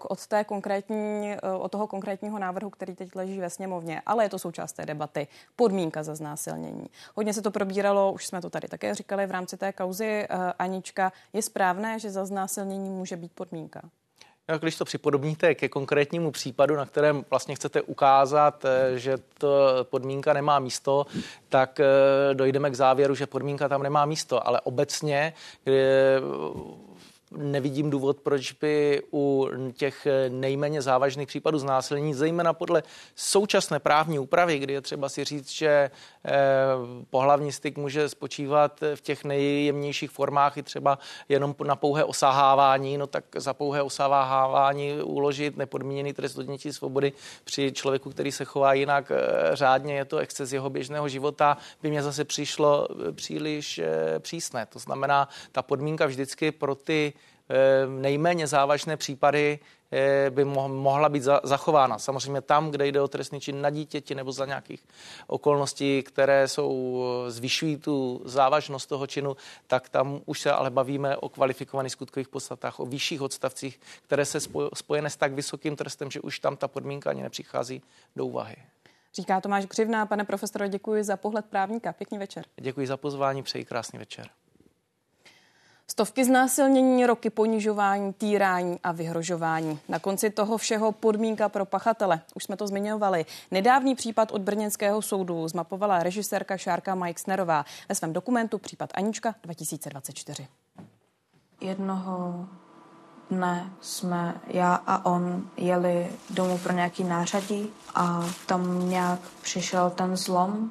od toho konkrétního návrhu, který teď leží ve sněmovně, ale je to součást té debaty. Podmínka za znásilnění. Hodně se to probíralo, už jsme to tady také říkali v rámci té kauzy. Anička, je správné, že za znásilnění může být podmínka?
Když to připodobníte ke konkrétnímu případu, na kterém vlastně chcete ukázat, že to podmínka nemá místo, tak dojdeme k závěru, že podmínka tam nemá místo. Ale obecně nevidím důvod, proč by u těch nejméně závažných případů znásilnění, zejména podle současné právní úpravy, kdy je třeba si říct, že pohlavní styk může spočívat v těch nejjemnějších formách i třeba jenom na pouhé osahávání, no tak za pouhé osahávání uložit nepodmíněný trest odnětí svobody při člověku, který se chová jinak řádně, je to exces jeho běžného života, by mě zase přišlo příliš přísné. To znamená, ta podmínka vždycky pro ty nejméně závažné případy by mohla být zachována. Samozřejmě tam, kde jde o trestný čin na dítěti nebo za nějakých okolností, které zvyšují tu závažnost toho činu, tak tam už se ale bavíme o kvalifikovaných skutkových podstatách, o vyšších odstavcích, které se spojené s tak vysokým trestem, že už tam ta podmínka ani nepřichází do úvahy.
Říká Tomáš Křivna. Pane profesore, děkuji za pohled právníka. Pěkný večer.
Děkuji za pozvání, přeji krásný večer.
Stovky znásilnění, roky ponižování, týrání a vyhrožování. Na konci toho všeho podmínka pro pachatele. Už jsme to zmiňovali. Nedávný případ od brněnského soudu zmapovala režisérka Šárka Majksnerová ve svém dokumentu Případ Anička 2024.
Jednoho dne jsme já a on jeli domů pro nějaký nářadí a tam nějak přišel ten zlom.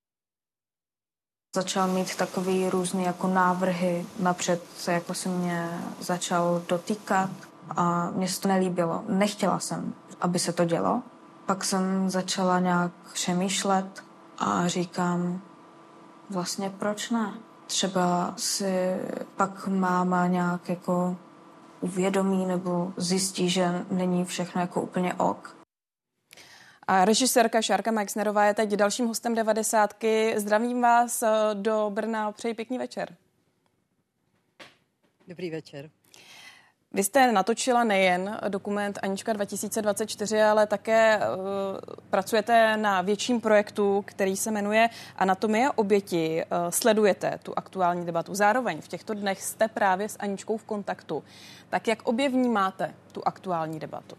Začal mít takový různý jako návrhy, napřed se jako se mě začal dotýkat a mně se to nelíbilo. Nechtěla jsem, aby se to dělo. Pak jsem začala nějak přemýšlet a říkám, vlastně proč ne? Třeba si pak máma nějak jako uvědomí nebo zjistí, že není všechno jako úplně ok.
A režisérka Šárka Majksnerová je teď dalším hostem 90. Zdravím vás do Brna, přeji pěkný večer.
Dobrý večer.
Vy jste natočila nejen dokument Anička 2024, ale také pracujete na větším projektu, který se jmenuje Anatomie oběti. Sledujete tu aktuální debatu. Zároveň v těchto dnech jste právě s Aničkou v kontaktu. Tak jak obě vnímáte tu aktuální debatu?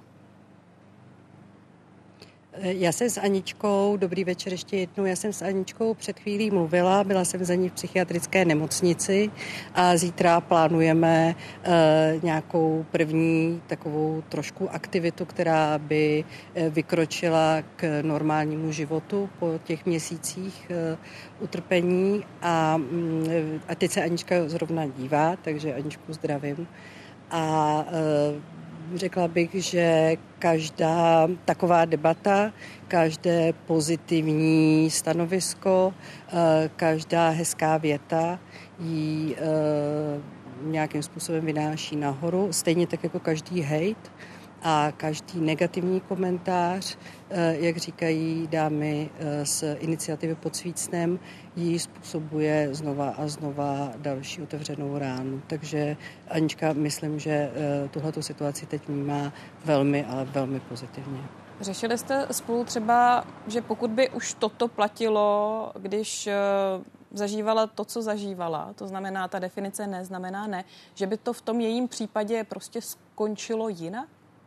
Já jsem s Aničkou, dobrý večer ještě jednou, já jsem s Aničkou před chvílí mluvila, byla jsem za ní v psychiatrické nemocnici a zítra plánujeme nějakou první takovou trošku aktivitu, která by vykročila k normálnímu životu po těch měsících utrpení a teď se Anička zrovna dívá, takže Aničku zdravím a řekla bych, že každá taková debata, každé pozitivní stanovisko, každá hezká věta jí nějakým způsobem vynáší nahoru, stejně tak jako každý hejt a každý negativní komentář, jak říkají dámy z iniciativy Pod svícnem, jí způsobuje znova a znova další otevřenou ránu. Takže Anička, myslím, že tuhletu situaci teď vnímá velmi, ale velmi pozitivně.
Řešili jste spolu třeba, že pokud by už toto platilo, když zažívala to, co zažívala, to znamená, ta definice ne znamená ne, že by to v tom jejím případě prostě skončilo jinak?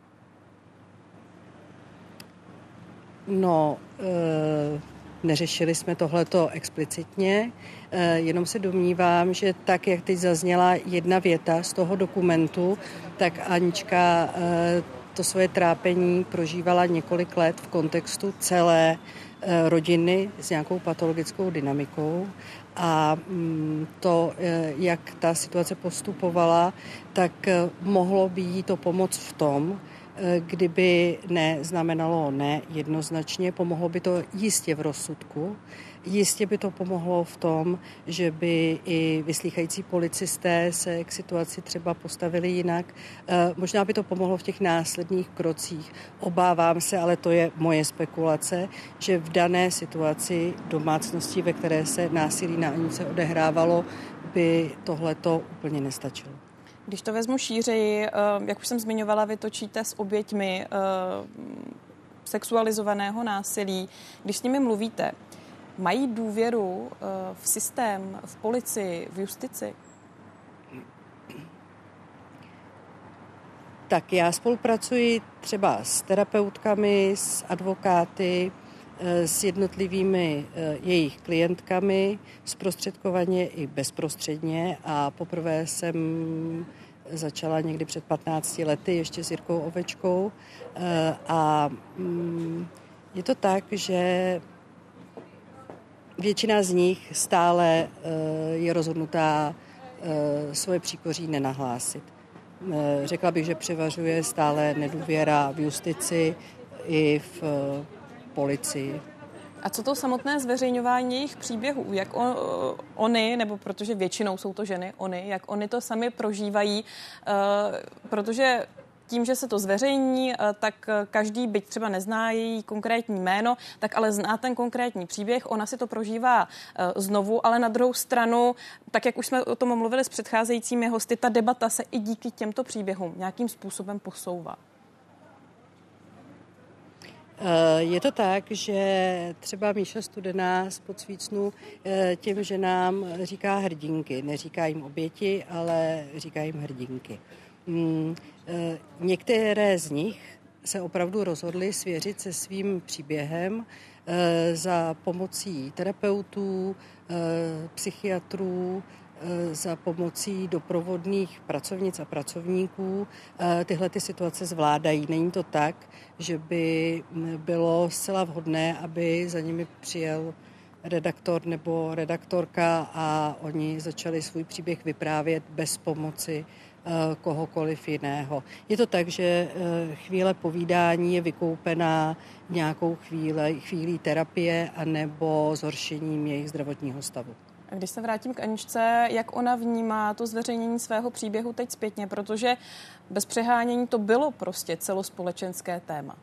No, neřešili jsme tohleto explicitně, jenom se domnívám, že tak, jak teď zazněla jedna věta z toho dokumentu, tak Anička to svoje trápení prožívala několik let v kontextu celé rodiny s nějakou patologickou dynamikou a to, jak ta situace postupovala, tak mohlo by jí to pomoct v tom, kdyby ne znamenalo ne jednoznačně, pomohlo by to jistě v rozsudku, jistě by to pomohlo v tom, že by i vyslýchající policisté se k situaci třeba postavili jinak. Možná by to pomohlo v těch následných krocích. Obávám se, ale to je moje spekulace, že v dané situaci domácnosti, ve které se násilí na Aničce odehrávalo, by tohleto úplně nestačilo.
Když to vezmu šířeji, jak už jsem zmiňovala, vy točíte s oběťmi sexualizovaného násilí. Když s nimi mluvíte, mají důvěru v systém, v policii, v justici? Tak
já spolupracuji třeba s terapeutkami, s advokáty, s jednotlivými jejich klientkami, zprostředkovaně i bezprostředně a poprvé jsem začala někdy před 15 lety ještě s Jirkou Ovečkou a je to tak, že většina z nich stále je rozhodnutá svoje příkoří nenahlásit. Řekla bych, že převažuje stále nedůvěra v justici i v policii.
A co to samotné zveřejňování jejich příběhů? Jak oni, nebo protože většinou jsou to ženy, jak oni to sami prožívají, protože tím, že se to zveřejní, tak každý, byť třeba nezná její konkrétní jméno, tak ale zná ten konkrétní příběh, ona si to prožívá znovu, ale na druhou stranu, tak jak už jsme o tom mluvili s předcházejícími hosty, ta debata se i díky těmto příběhům nějakým způsobem posouvá.
Je to tak, že třeba Míša Studená z Podsvícnu těm ženám říká hrdinky. Neříká jim oběti, ale říká jim hrdinky. Některé z nich se opravdu rozhodly svěřit se svým příběhem za pomocí terapeutů, psychiatrů, za pomocí doprovodných pracovnic a pracovníků tyhle ty situace zvládají. Není to tak, že by bylo zcela vhodné, aby za nimi přijel redaktor nebo redaktorka a oni začali svůj příběh vyprávět bez pomoci kohokoliv jiného. Je to tak, že chvíle povídání je vykoupená nějakou chvílí terapie anebo zhoršením jejich zdravotního stavu.
A když se vrátím k Aničce, jak ona vnímá to zveřejnění svého příběhu teď zpětně, protože bez přehánění to bylo prostě celospolečenské téma.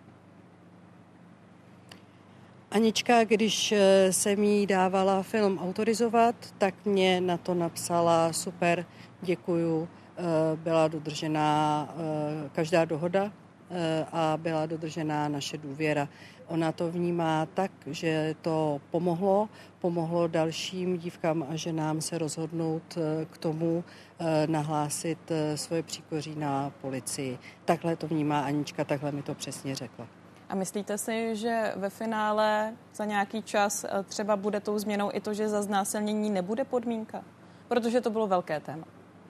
Anička, když jsem jí dávala film autorizovat, tak mě na to napsala super, děkuju, byla dodržená každá dohoda a byla dodržená naše důvěra. Ona to vnímá tak, že to pomohlo dalším dívkám a ženám se rozhodnout k tomu nahlásit svoje příkoří na policii. Takhle to vnímá Anička, takhle mi to přesně řekla.
A myslíte si, že ve finále za nějaký čas třeba bude tou změnou i to, že za znásilnění nebude podmínka? Protože to bylo velké téma.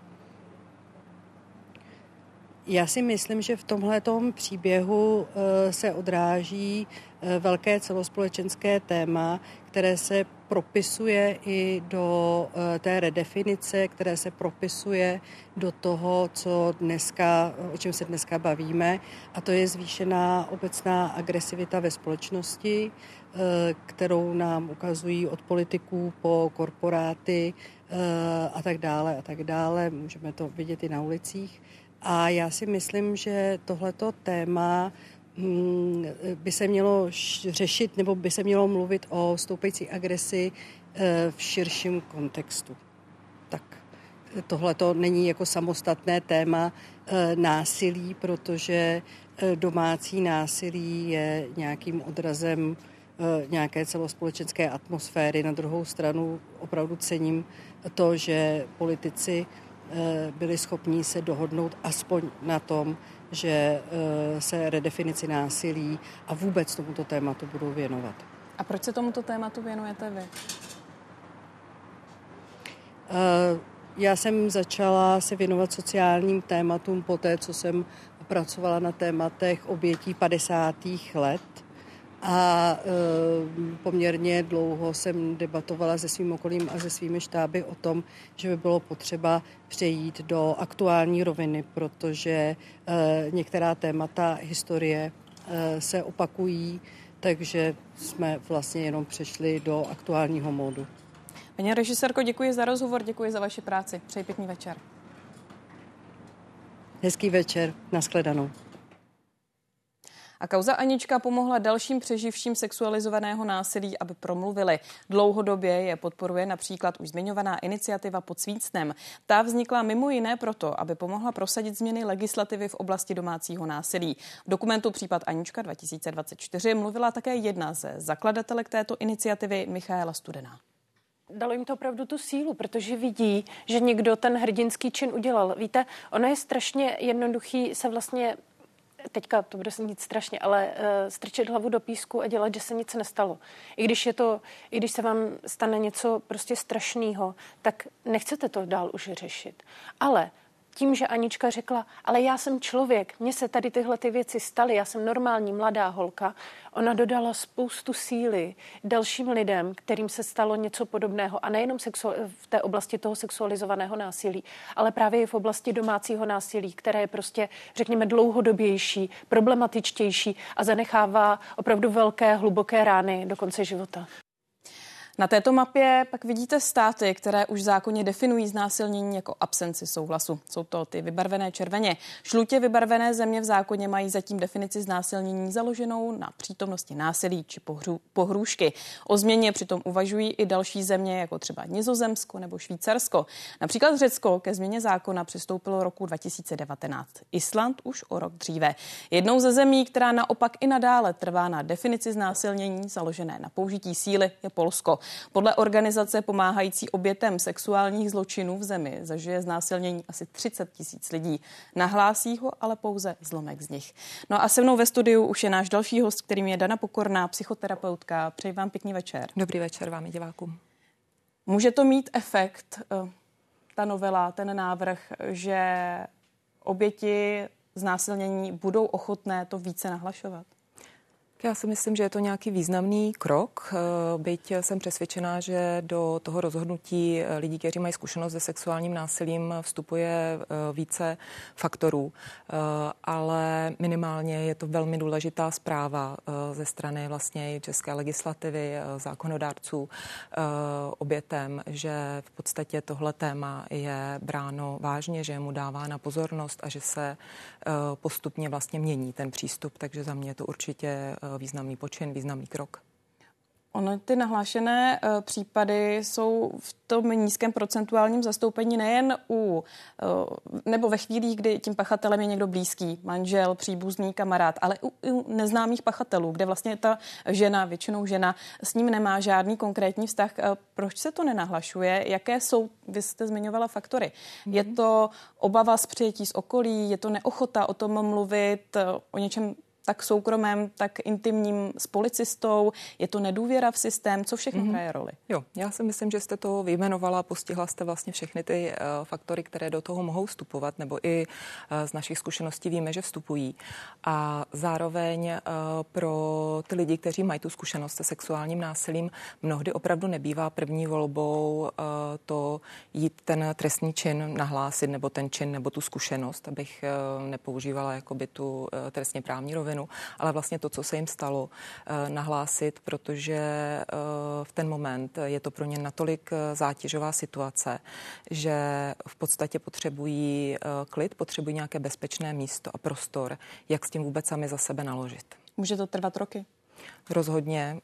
Já si myslím, že v tomhletom příběhu se odráží velké celospolečenské téma, které se propisuje i do té redefinice, které se propisuje do toho, o čem se dneska bavíme, a to je zvýšená obecná agresivita ve společnosti, kterou nám ukazují od politiků po korporáty a tak dále a tak dále. Můžeme to vidět i na ulicích. A já si myslím, že tohleto téma by se mělo řešit, nebo by se mělo mluvit o stoupající agresi v širším kontextu. Tak tohleto není jako samostatné téma násilí, protože domácí násilí je nějakým odrazem nějaké celospolečenské atmosféry. Na druhou stranu opravdu cením to, že politici byli schopni se dohodnout aspoň na tom, že se redefinici násilí a vůbec tomuto tématu budou věnovat.
A proč se tomuto tématu věnujete vy?
Já jsem začala se věnovat sociálním tématům po té, co jsem pracovala na tématech obětí 50. let. A poměrně dlouho jsem debatovala se svým okolím a se svými štáby o tom, že by bylo potřeba přejít do aktuální roviny, protože některá témata historie se opakují, takže jsme vlastně jenom přešli do aktuálního módu.
Paní režisérko, děkuji za rozhovor, děkuji za vaši práci. Přeji pěkný večer.
Hezký večer, nashledanou.
A kauza Anička pomohla dalším přeživším sexualizovaného násilí, aby promluvili. Dlouhodobě je podporuje například už zmiňovaná iniciativa Pod Svícnem. Ta vznikla mimo jiné proto, aby pomohla prosadit změny legislativy v oblasti domácího násilí. V dokumentu Případ Anička 2024 mluvila také jedna ze zakladatelek této iniciativy, Michaela Studená.
Dalo jim to opravdu tu sílu, protože vidí, že někdo ten hrdinský čin udělal. Víte, ono je strašně jednoduchý se vlastně, teďka to bude snít strašně, ale strčit hlavu do písku a dělat, že se nic nestalo. I když se vám stane něco prostě strašného, tak nechcete to dál už řešit. Ale tím, že Anička řekla, ale já jsem člověk, mně se tady tyhle ty věci staly, já jsem normální mladá holka, ona dodala spoustu síly dalším lidem, kterým se stalo něco podobného. A nejenom v té oblasti toho sexualizovaného násilí, ale právě i v oblasti domácího násilí, které je prostě, řekněme, dlouhodobější, problematičtější a zanechává opravdu velké, hluboké rány do konce života.
Na této mapě pak vidíte státy, které už zákonně definují znásilnění jako absenci souhlasu. Jsou to ty vybarvené červeně. Žlutě vybarvené země v zákoně mají zatím definici znásilnění založenou na přítomnosti násilí či pohrůžky. O změně přitom uvažují i další země, jako třeba Nizozemsko nebo Švýcarsko. Například Řecko ke změně zákona přistoupilo roku 2019. Island už o rok dříve. Jednou ze zemí, která naopak i nadále trvá na definici znásilnění založené na použití síly, je Polsko. Podle organizace pomáhající obětem sexuálních zločinů v zemi zažije znásilnění asi 30 000 lidí. Nahlásí ho ale pouze zlomek z nich. No a se mnou ve studiu už je náš další host, kterým je Dana Pokorná, psychoterapeutka. Přeji vám pěkný večer.
Dobrý večer vám i divákům.
Může to mít efekt, ta novela, ten návrh, že oběti znásilnění budou ochotné to více nahlašovat?
Já si myslím, že je to nějaký významný krok, byť jsem přesvědčená, že do toho rozhodnutí lidí, kteří mají zkušenost se sexuálním násilím, vstupuje více faktorů, ale minimálně je to velmi důležitá zpráva ze strany vlastně i české legislativy, zákonodárců obětem, že v podstatě tohle téma je bráno vážně, že je mu dávána pozornost a že se postupně vlastně mění ten přístup, takže za mě je to určitě významný počin, významný krok.
Ono, ty nahlášené případy jsou v tom nízkém procentuálním zastoupení nejen nebo ve chvílích, kdy tím pachatelem je někdo blízký, manžel, příbuzný, kamarád, ale u neznámých pachatelů, kde vlastně ta žena, většinou žena, s ním nemá žádný konkrétní vztah. Proč se to nenahlašuje? Jaké jsou, vy jste zmiňovala faktory? Je to obava z přijetí z okolí, je to neochota o tom mluvit, o něčem tak soukromém, tak intimním s policistou? Je to nedůvěra v systém? Co všechno hraje roli?
Jo, já si myslím, že jste to vyjmenovala, postihla jste vlastně všechny ty faktory, které do toho mohou vstupovat, nebo i z našich zkušeností víme, že vstupují. A zároveň pro ty lidi, kteří mají tu zkušenost se sexuálním násilím, mnohdy opravdu nebývá první volbou to jít ten trestný čin nahlásit, nebo ten čin, nebo tu zkušenost, abych nepoužívala jakoby tu trestně právní rovinu, ale vlastně to, co se jim stalo, nahlásit, protože v ten moment je to pro ně natolik zátěžová situace, že v podstatě potřebují klid, potřebují nějaké bezpečné místo a prostor, jak s tím vůbec sami za sebe naložit.
Může to trvat roky?
Rozhodně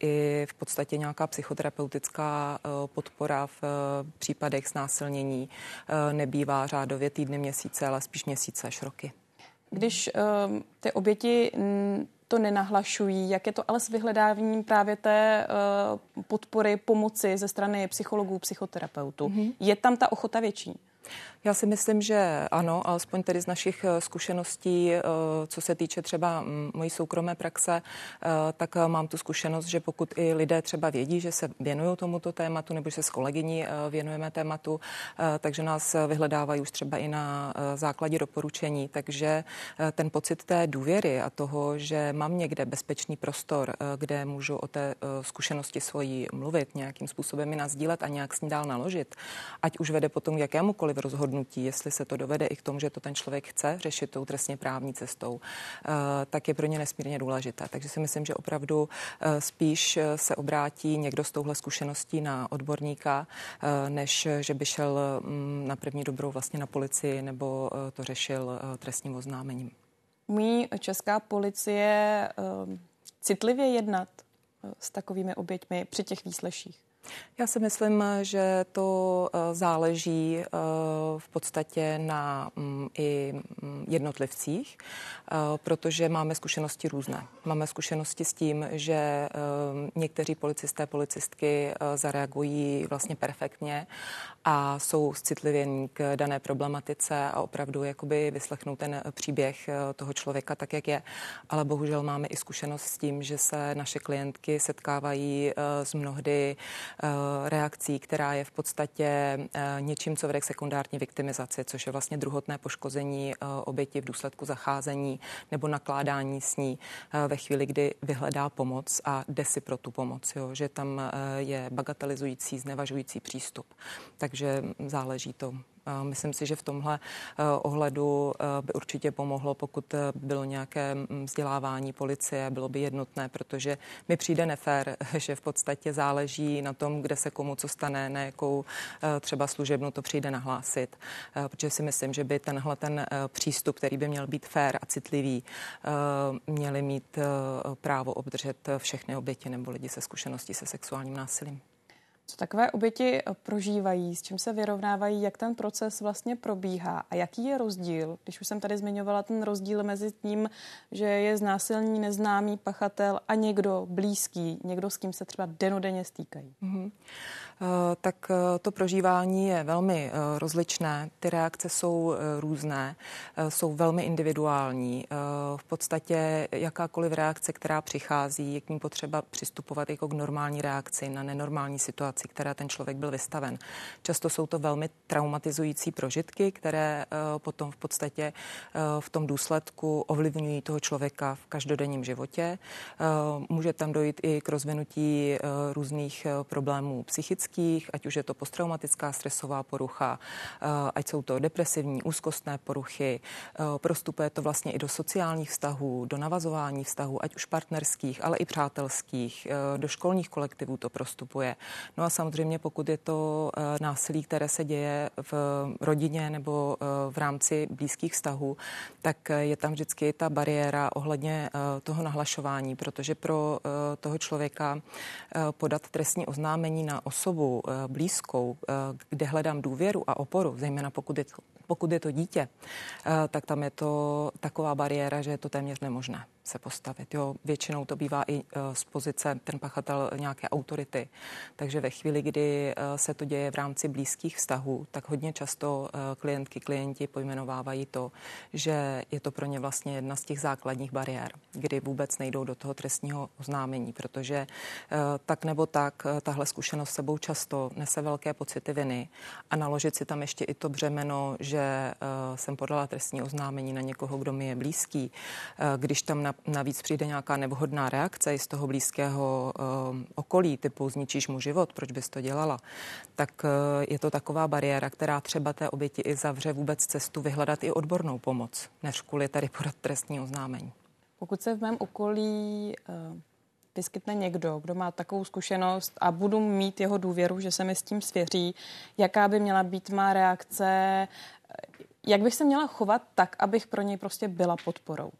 i v podstatě nějaká psychoterapeutická podpora v případech znásilnění nebývá řádově týdny, měsíce, ale spíš měsíce až roky.
Když ty oběti to nenahlašují, jak je to ale s vyhledáváním právě té podpory, pomoci ze strany psychologů, psychoterapeutů? Je tam ta ochota větší?
Já si myslím, že ano, alespoň tedy z našich zkušeností, co se týče třeba mojí soukromé praxe, tak mám tu zkušenost, že pokud i lidé třeba vědí, že se věnují tomuto tématu nebo že se s kolegyní věnujeme tématu, takže nás vyhledávají už třeba i na základě doporučení. Takže ten pocit té důvěry a toho, že mám někde bezpečný prostor, kde můžu o té zkušenosti svojí mluvit, nějakým způsobem ji nasdílet a nějak s ní dál naložit, ať už vede potom k jakémukoliv rozhodnutí, jestli se to dovede i k tomu, že to ten člověk chce řešit tou trestně právní cestou, tak je pro ně nesmírně důležité. Takže si myslím, že opravdu spíš se obrátí někdo s touhle zkušeností na odborníka, než že by šel na první dobrou vlastně na policii nebo to řešil trestním oznámením.
Umí česká policie citlivě jednat s takovými oběťmi při těch výsleších?
Já si myslím, že to záleží v podstatě na i jednotlivcích, protože máme zkušenosti různé. Máme zkušenosti s tím, že někteří policisté, policistky zareagují vlastně perfektně a jsou citlivění k dané problematice a opravdu jakoby vyslechnou ten příběh toho člověka tak, jak je. Ale bohužel máme i zkušenost s tím, že se naše klientky setkávají s mnohdy reakcí, která je v podstatě něčím, co vede k sekundární viktimizaci, což je vlastně druhotné poškození oběti v důsledku zacházení nebo nakládání s ní ve chvíli, kdy vyhledá pomoc a jde si pro tu pomoc, jo? Že tam je bagatelizující, znevažující přístup. Takže záleží to. Myslím si, že v tomhle ohledu by určitě pomohlo, pokud bylo nějaké vzdělávání policie, bylo by jednotné, protože mi přijde nefér, že v podstatě záleží na tom, kde se komu co stane, na jakou třeba služebnu to přijde nahlásit. Protože si myslím, že by tenhle ten přístup, který by měl být fér a citlivý, měli mít právo obdržet všechny oběti nebo lidi se zkušeností se sexuálním násilím.
Co takové oběti prožívají, s čím se vyrovnávají, jak ten proces vlastně probíhá a jaký je rozdíl, když už jsem tady zmiňovala ten rozdíl mezi tím, že je znásilní neznámý pachatel a někdo blízký, někdo, s kým se třeba dennodenně stýkají.
Tak to prožívání je velmi rozličné, ty reakce jsou různé, jsou velmi individuální. V podstatě jakákoliv reakce, která přichází, je k ní potřeba přistupovat jako k normální reakci na nenormální situaci, která ten člověk byl vystaven. Často jsou to velmi traumatizující prožitky, které potom v podstatě v tom důsledku ovlivňují toho člověka v každodenním životě. Může tam dojít i k rozvinutí různých problémů psychických, ať už je to posttraumatická stresová porucha, ať jsou to depresivní, úzkostné poruchy. Prostupuje to vlastně i do sociálních vztahů, do navazování vztahů, ať už partnerských, ale i přátelských, do školních kolektivů to prostupuje. No a samozřejmě pokud je to násilí, které se děje v rodině nebo v rámci blízkých vztahů, tak je tam vždycky ta bariéra ohledně toho nahlašování, protože pro toho člověka podat trestní oznámení na osobu blízkou, kde hledám důvěru a oporu, zejména pokud je to dítě, tak tam je to taková bariéra, že je to téměř nemožné se postavit. Jo, většinou to bývá i z pozice ten pachatel nějaké autority. Takže ve chvíli, kdy se to děje v rámci blízkých vztahů, tak hodně často klienti pojmenovávají to, že je to pro ně vlastně jedna z těch základních bariér, kdy vůbec nejdou do toho trestního oznámení, protože tak nebo tak tahle zkušenost sebou často nese velké pocity viny a naložit si tam ještě i to břemeno, že jsem podala trestní oznámení na někoho, kdo mi je blízký, když tam navíc přijde nějaká nevhodná reakce i z toho blízkého okolí, typu zničíš mu život, proč bys to dělala, tak je to taková bariéra, která třeba té oběti i zavře vůbec cestu vyhledat i odbornou pomoc, než kvůli tady podat trestní oznámení.
Pokud se v mém okolí vyskytne někdo, kdo má takovou zkušenost a budu mít jeho důvěru, že se mi s tím svěří, jaká by měla být má reakce, jak bych se měla chovat tak, abych pro něj prostě byla podporou?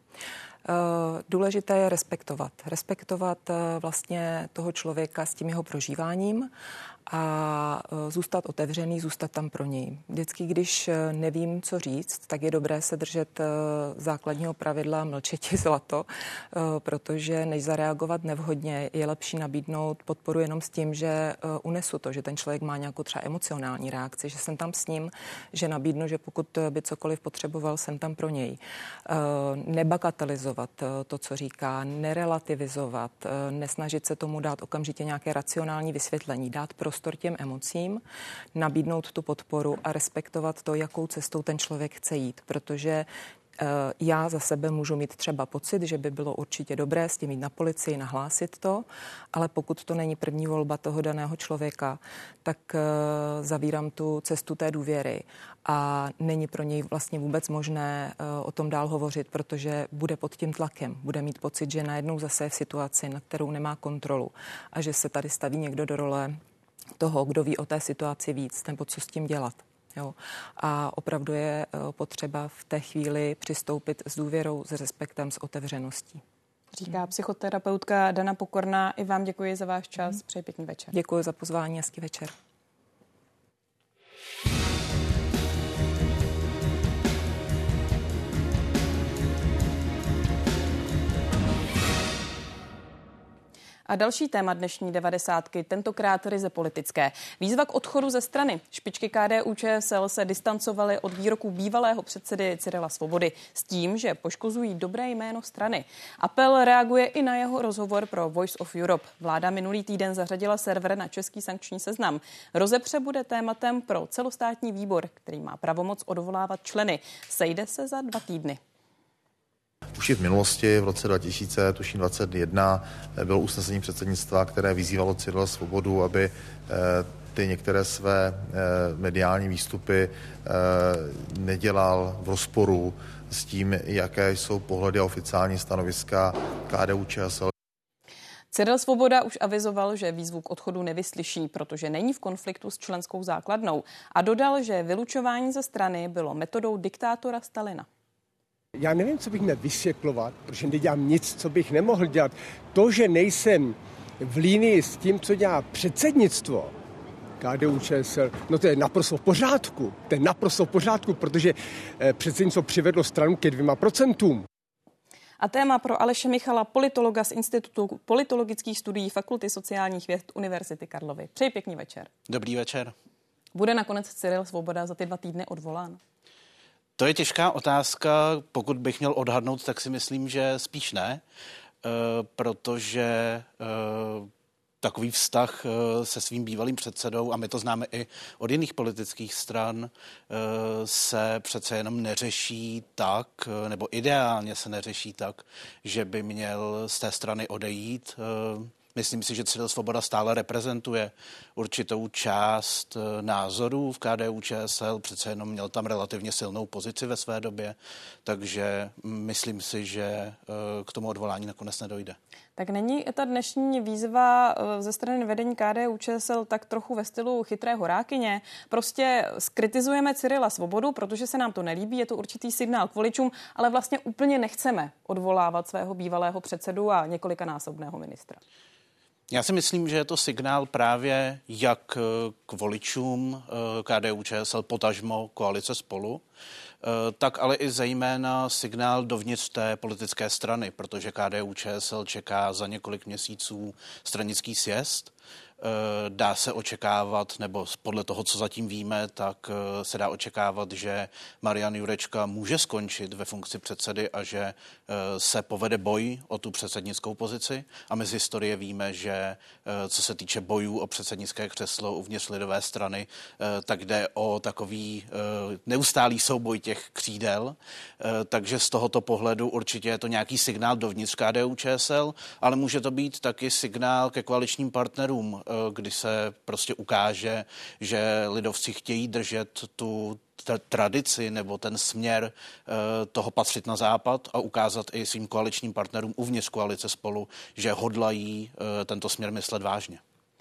Důležité je respektovat vlastně toho člověka s tím jeho prožíváním a zůstat otevřený, zůstat tam pro něj. Vždycky, když nevím, co říct, tak je dobré se držet základního pravidla mlčeti zlato, protože než zareagovat nevhodně, je lepší nabídnout podporu jenom s tím, že unesu to, že ten člověk má nějakou třeba emocionální reakci, že jsem tam s ním, že nabídnu, že pokud by cokoliv potřeboval, jsem tam pro něj. Nebagatelizovat to, co říká, nerelativizovat, nesnažit se tomu dát okamžitě nějaké racionální vysvětlení, dát prostor těm emocím, nabídnout tu podporu a respektovat to, jakou cestou ten člověk chce jít, protože já za sebe můžu mít třeba pocit, že by bylo určitě dobré s tím jít na policii, nahlásit to, ale pokud to není první volba toho daného člověka, tak zavírám tu cestu té důvěry a není pro něj vlastně vůbec možné o tom dál hovořit, protože bude pod tím tlakem, bude mít pocit, že najednou zase je v situaci, nad kterou nemá kontrolu a že se tady staví někdo do role toho, kdo ví o té situaci víc, nebo co s tím dělat. Jo. A opravdu je potřeba v té chvíli přistoupit s důvěrou, s respektem, s otevřeností.
Říká psychoterapeutka Dana Pokorná. I vám děkuji za váš čas. Přeji pěkný večer.
Děkuji za pozvání, hezký večer.
A další téma dnešní 90, tentokrát ryze politické. Výzva k odchodu ze strany. Špičky KDU-ČSL se distancovaly od výroků bývalého předsedy Cyrila Svobody s tím, že poškozují dobré jméno strany. Apel reaguje i na jeho rozhovor pro Voice of Europe. Vláda minulý týden zařadila server na český sankční seznam. Rozepře bude tématem pro celostátní výbor, který má pravomoc odvolávat členy. Sejde se za 2 týdny.
Už i v minulosti, v roce 2021, bylo usnesení předsednictva, které vyzývalo Cyrila Svobodu, aby ty některé své mediální výstupy nedělal v rozporu s tím, jaké jsou pohledy a oficiální stanoviska KDU-ČSL.
Cyril Svoboda už avizoval, že výzvu k odchodu nevyslyší, protože není v konfliktu s členskou základnou a dodal, že vylučování ze strany bylo metodou diktátora Stalina.
Já nevím, co bych měl vysvětlovat, protože nedělám nic, co bych nemohl dělat. To, že nejsem v línii s tím, co dělá předsednictvo KDU-ČSL, no to je naprosto v pořádku. To je naprosto v pořádku, protože předsednictvo přivedlo stranu ke 2%.
A téma pro Aleše Michala, politologa z Institutu politologických studií Fakulty sociálních věd Univerzity Karlovy. Přeji pěkný večer.
Dobrý večer.
Bude nakonec Cyril Svoboda za ty 2 týdny odvolán?
To je těžká otázka. Pokud bych měl odhadnout, tak si myslím, že spíš ne, protože takový vztah se svým bývalým předsedou, a my to známe i od jiných politických stran, se přece jenom neřeší tak, nebo ideálně se neřeší tak, že by měl z té strany odejít. Myslím si, že Cyril Svoboda stále reprezentuje určitou část názorů v KDU-ČSL, přece jenom měl tam relativně silnou pozici ve své době, takže myslím si, že k tomu odvolání nakonec nedojde.
Tak není ta dnešní výzva ze strany vedení KDU-ČSL tak trochu ve stylu chytré horákyně? Prostě skritizujeme Cyrila Svobodu, protože se nám to nelíbí, je to určitý signál k voličům, ale vlastně úplně nechceme odvolávat svého bývalého předsedu a několikanásobného ministra.
Já si myslím, že je to signál právě jak k voličům KDU-ČSL, potažmo koalice Spolu, tak ale i zejména signál dovnitř té politické strany, protože KDU-ČSL čeká za několik měsíců stranický sjezd. Dá se očekávat, nebo podle toho, co zatím víme, tak se dá očekávat, že Marian Jurečka může skončit ve funkci předsedy a že se povede boj o tu předsednickou pozici. A my z historie víme, že co se týče bojů o předsednické křeslo uvnitř lidové strany, tak jde o takový neustálý souboj těch křídel. Takže z tohoto pohledu určitě je to nějaký signál dovnitř KDU-ČSL, ale může to být taky signál ke koaličním partnerům, kdy se prostě ukáže, že lidovci chtějí držet tu tradici nebo ten směr toho patřit na západ a ukázat i svým koaličním partnerům uvnitř koalice Spolu, že hodlají tento směr myslet vážně.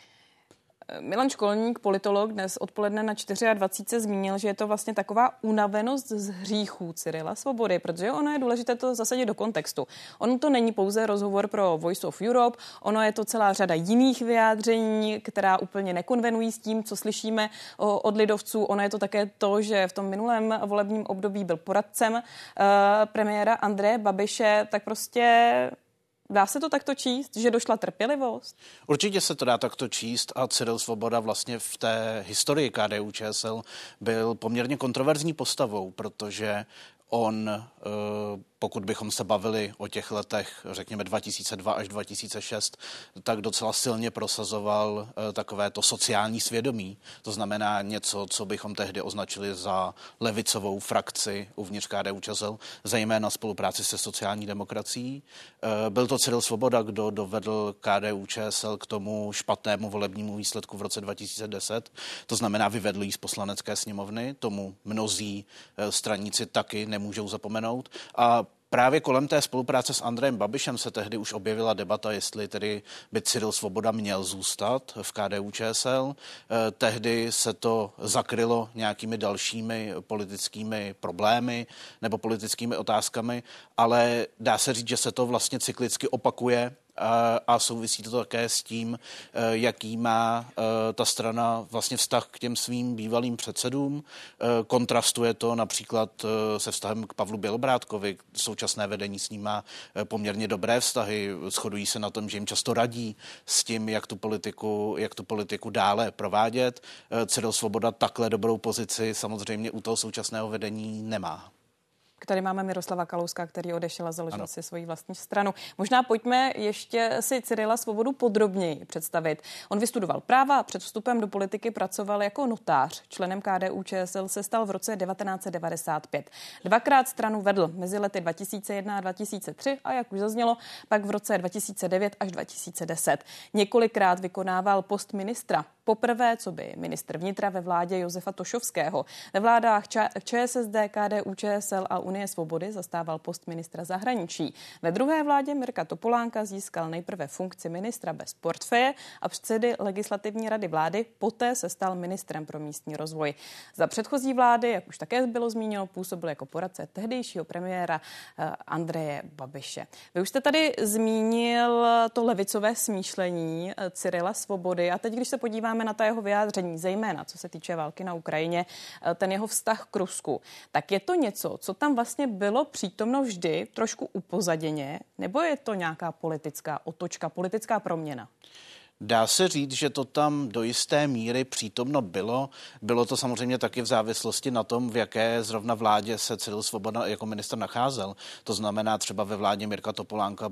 Milan Školník, politolog, dnes odpoledne na 24 zmínil, že je to vlastně taková unavenost z hříchů Cyrila Svobody, protože ono je důležité to zasadit do kontextu. Ono to není pouze rozhovor pro Voice of Europe, ono je to celá řada jiných vyjádření, která úplně nekonvenují s tím, co slyšíme od lidovců. Ono je to také to, že v tom minulém volebním období byl poradcem premiéra Andreje Babiše, tak prostě... Dá se to takto číst, že došla trpělivost?
Určitě se to dá takto číst a Cyril Svoboda vlastně v té historii KDU-ČSL byl poměrně kontroverzní postavou, protože on, pokud bychom se bavili o těch letech, řekněme 2002 až 2006, tak docela silně prosazoval takové to sociální svědomí. To znamená něco, co bychom tehdy označili za levicovou frakci uvnitř KDU-ČSL, zejména spolupráci se sociální demokracií. Byl to Cyril Svoboda, kdo dovedl KDU-ČSL k tomu špatnému volebnímu výsledku v roce 2010. To znamená, vyvedl jí z poslanecké sněmovny. Tomu mnozí straníci taky nemůžou zapomenout. A právě kolem té spolupráce s Andrejem Babišem se tehdy už objevila debata, jestli tedy by Cyril Svoboda měl zůstat v KDU-ČSL. Tehdy se to zakrylo nějakými dalšími politickými problémy nebo politickými otázkami, ale dá se říct, že se to vlastně cyklicky opakuje a souvisí to také s tím, jaký má ta strana vlastně vztah k těm svým bývalým předsedům. Kontrastuje to například se vztahem k Pavlu Bělobrádkovi. Současné vedení s ním má poměrně dobré vztahy, shodují se na tom, že jim často radí s tím, jak tu politiku dále provádět. Cyril Svoboda takhle dobrou pozici samozřejmě u toho současného vedení nemá.
Tady máme Miroslava Kalouska, který odešel a založil si svoji vlastní stranu. Možná pojďme ještě si Cyrila Svobodu podrobněji představit. On vystudoval práva a před vstupem do politiky pracoval jako notář. Členem KDU-ČSL se stal v roce 1995. Dvakrát stranu vedl mezi lety 2001 a 2003 a jak už zaznělo, pak v roce 2009 až 2010. Několikrát vykonával post ministra. Poprvé, co by ministr vnitra ve vládě Josefa Tošovského. Ve vládách ČSSD, KDU-ČSL a Unie svobody zastával post ministra zahraničí. Ve druhé vládě Mirka Topolánka získal nejprve funkci ministra bez portfeje a předsedy legislativní rady vlády, poté se stal ministrem pro místní rozvoj. Za předchozí vlády, jak už také bylo zmíněno, působil jako poradce tehdejšího premiéra Andreje Babiše. Vy už jste tady zmínil to levicové smýšlení Cyrila Svobody a teď, když se podíváme na ta jeho vyjádření, zejména co se týče války na Ukrajině, ten jeho vztah k Rusku, tak je to něco, co tam vlastně bylo přítomno vždy, trošku upozaděně, nebo je to nějaká politická otočka, politická proměna?
Dá se říct, že to tam do jisté míry přítomno bylo. Bylo to samozřejmě taky v závislosti na tom, v jaké zrovna vládě se Cyril Svoboda jako ministr nacházel. To znamená, třeba ve vládě Mirka Topolánka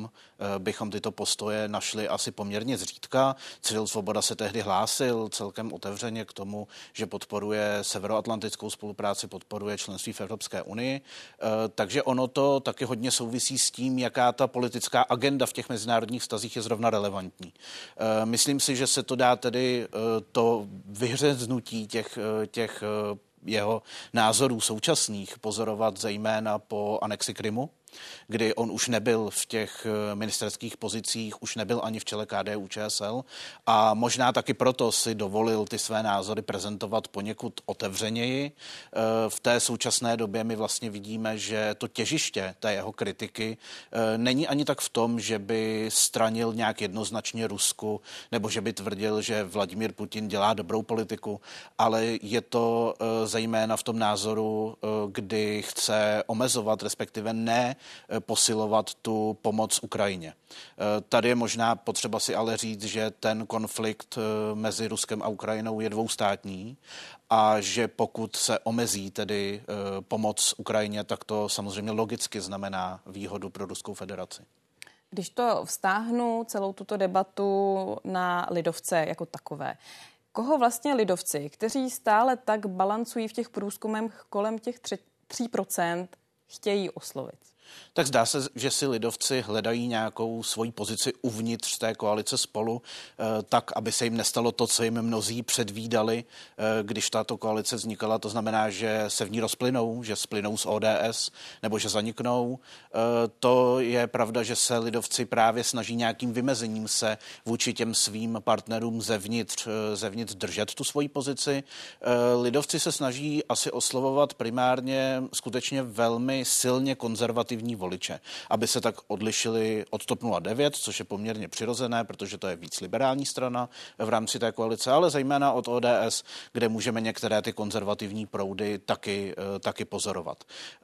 bychom tyto postoje našli asi poměrně zřídka. Cyril Svoboda se tehdy hlásil celkem otevřeně k tomu, že podporuje severoatlantickou spolupráci, podporuje členství v Evropské unii. Takže ono to taky hodně souvisí s tím, jaká ta politická agenda v těch mezinárodních vztazích je zrovna relevantní. Myslím si, že se to dá tedy to vyhřeznutí těch jeho názorů současných pozorovat zejména po anexi Krymu, kdy on už nebyl v těch ministerských pozicích, už nebyl ani v čele KDU-ČSL a možná taky proto si dovolil ty své názory prezentovat poněkud otevřeněji. V té současné době my vlastně vidíme, že to těžiště té jeho kritiky není ani tak v tom, že by stranil nějak jednoznačně Rusku nebo že by tvrdil, že Vladimír Putin dělá dobrou politiku, ale je to zejména v tom názoru, kdy chce omezovat, respektive ne posilovat tu pomoc Ukrajině. Tady je možná potřeba si ale říct, že ten konflikt mezi Ruskem a Ukrajinou je dvoustátní a že pokud se omezí tedy pomoc Ukrajině, tak to samozřejmě logicky znamená výhodu pro Ruskou federaci.
Když to vztáhnu celou tuto debatu na lidovce jako takové, koho vlastně lidovci, kteří stále tak balancují v těch průzkumech kolem těch 3%, chtějí oslovit?
Tak zdá se, že si lidovci hledají nějakou svoji pozici uvnitř té koalice Spolu, tak, aby se jim nestalo to, co jim mnozí předvídali, když tato koalice vznikala. To znamená, že se v ní rozplynou, že splynou s ODS nebo že zaniknou. To je pravda, že se lidovci právě snaží nějakým vymezením se vůči těm svým partnerům zevnitř držet tu svoji pozici. Lidovci se snaží asi oslovovat primárně skutečně velmi silně konzervativní voliče, aby se tak odlišili od TOP 09, což je poměrně přirozené, protože to je víc liberální strana v rámci té koalice, ale zejména od ODS, kde můžeme některé ty konzervativní proudy taky pozorovat.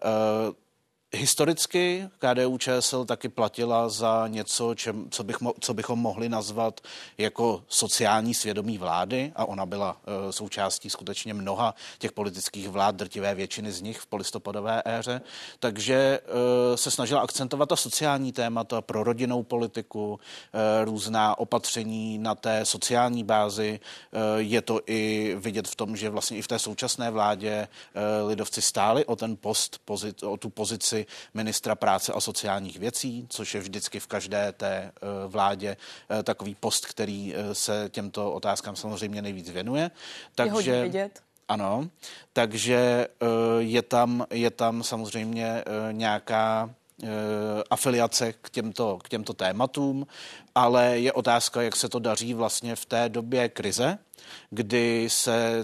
Historicky KDU-ČSL taky platila za něco, co bychom mohli nazvat jako sociální svědomí vlády a ona byla součástí skutečně mnoha těch politických vlád, drtivé většiny z nich v polistopadové éře, takže se snažila akcentovat ta sociální témata pro rodinnou politiku, různá opatření na té sociální bázi. Je to i vidět v tom, že vlastně i v té současné vládě lidovci stáli o tu pozici ministra práce a sociálních věcí, což je vždycky v každé té vládě takový post, který se těmto otázkám samozřejmě nejvíc věnuje.
Je hodně vidět.
Ano, takže je tam samozřejmě nějaká afiliace k těmto tématům, ale je otázka, jak se to daří vlastně v té době krize, kdy se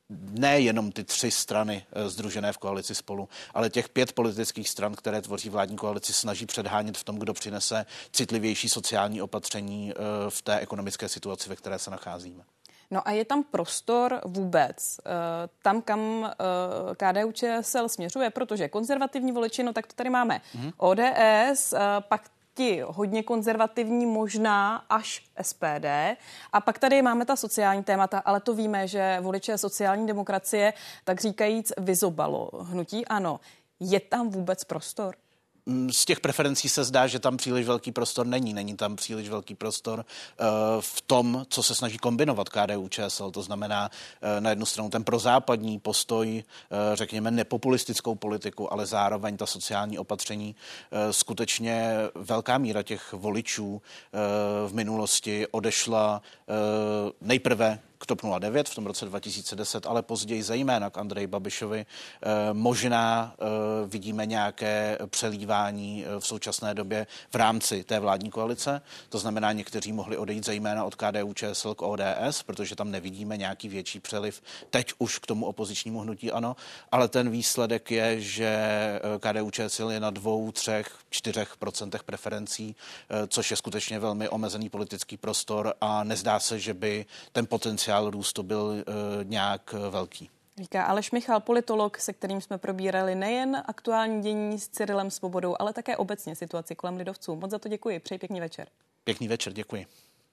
nejenom ty 3 strany sdružené v koalici Spolu, ale těch 5 politických stran, které tvoří vládní koalici, snaží předhánět v tom, kdo přinese citlivější sociální opatření v té ekonomické situaci, ve které se nacházíme.
No a je tam prostor vůbec tam, kam KDU-ČSL směřuje, protože konzervativní voliči, no tak to tady máme ODS, pak ti hodně konzervativní, možná až SPD. A pak tady máme ta sociální témata, ale to víme, že voliče sociální demokracie, tak říkajíc, vyzobalo hnutí ANO. Je tam vůbec prostor?
Z těch preferencí se zdá, že tam příliš velký prostor není. Není tam příliš velký prostor v tom, co se snaží kombinovat KDU-ČSL. To znamená na jednu stranu ten prozápadní postoj, řekněme nepopulistickou politiku, ale zároveň ta sociální opatření. Skutečně velká míra těch voličů v minulosti odešla nejprve k TOP 09 v tom roce 2010, ale později zejména k Andreji Babišovi. Možná vidíme nějaké přelívání v současné době v rámci té vládní koalice. To znamená, někteří mohli odejít zejména od KDU-ČSL k ODS, protože tam nevidíme nějaký větší přeliv teď už k tomu opozičnímu hnutí ANO, ale ten výsledek je, že KDU-ČSL je na 2, 3, 4% preferencí, což je skutečně velmi omezený politický prostor a nezdá se, že by ten potenciál růstu byl nějak velký.
Říká Aleš Michal, politolog, se kterým jsme probírali nejen aktuální dění s Cyrilem Svobodou, ale také obecně situaci kolem lidovců. Moc za to děkuji, přeji pěkný večer.
Pěkný večer, děkuji.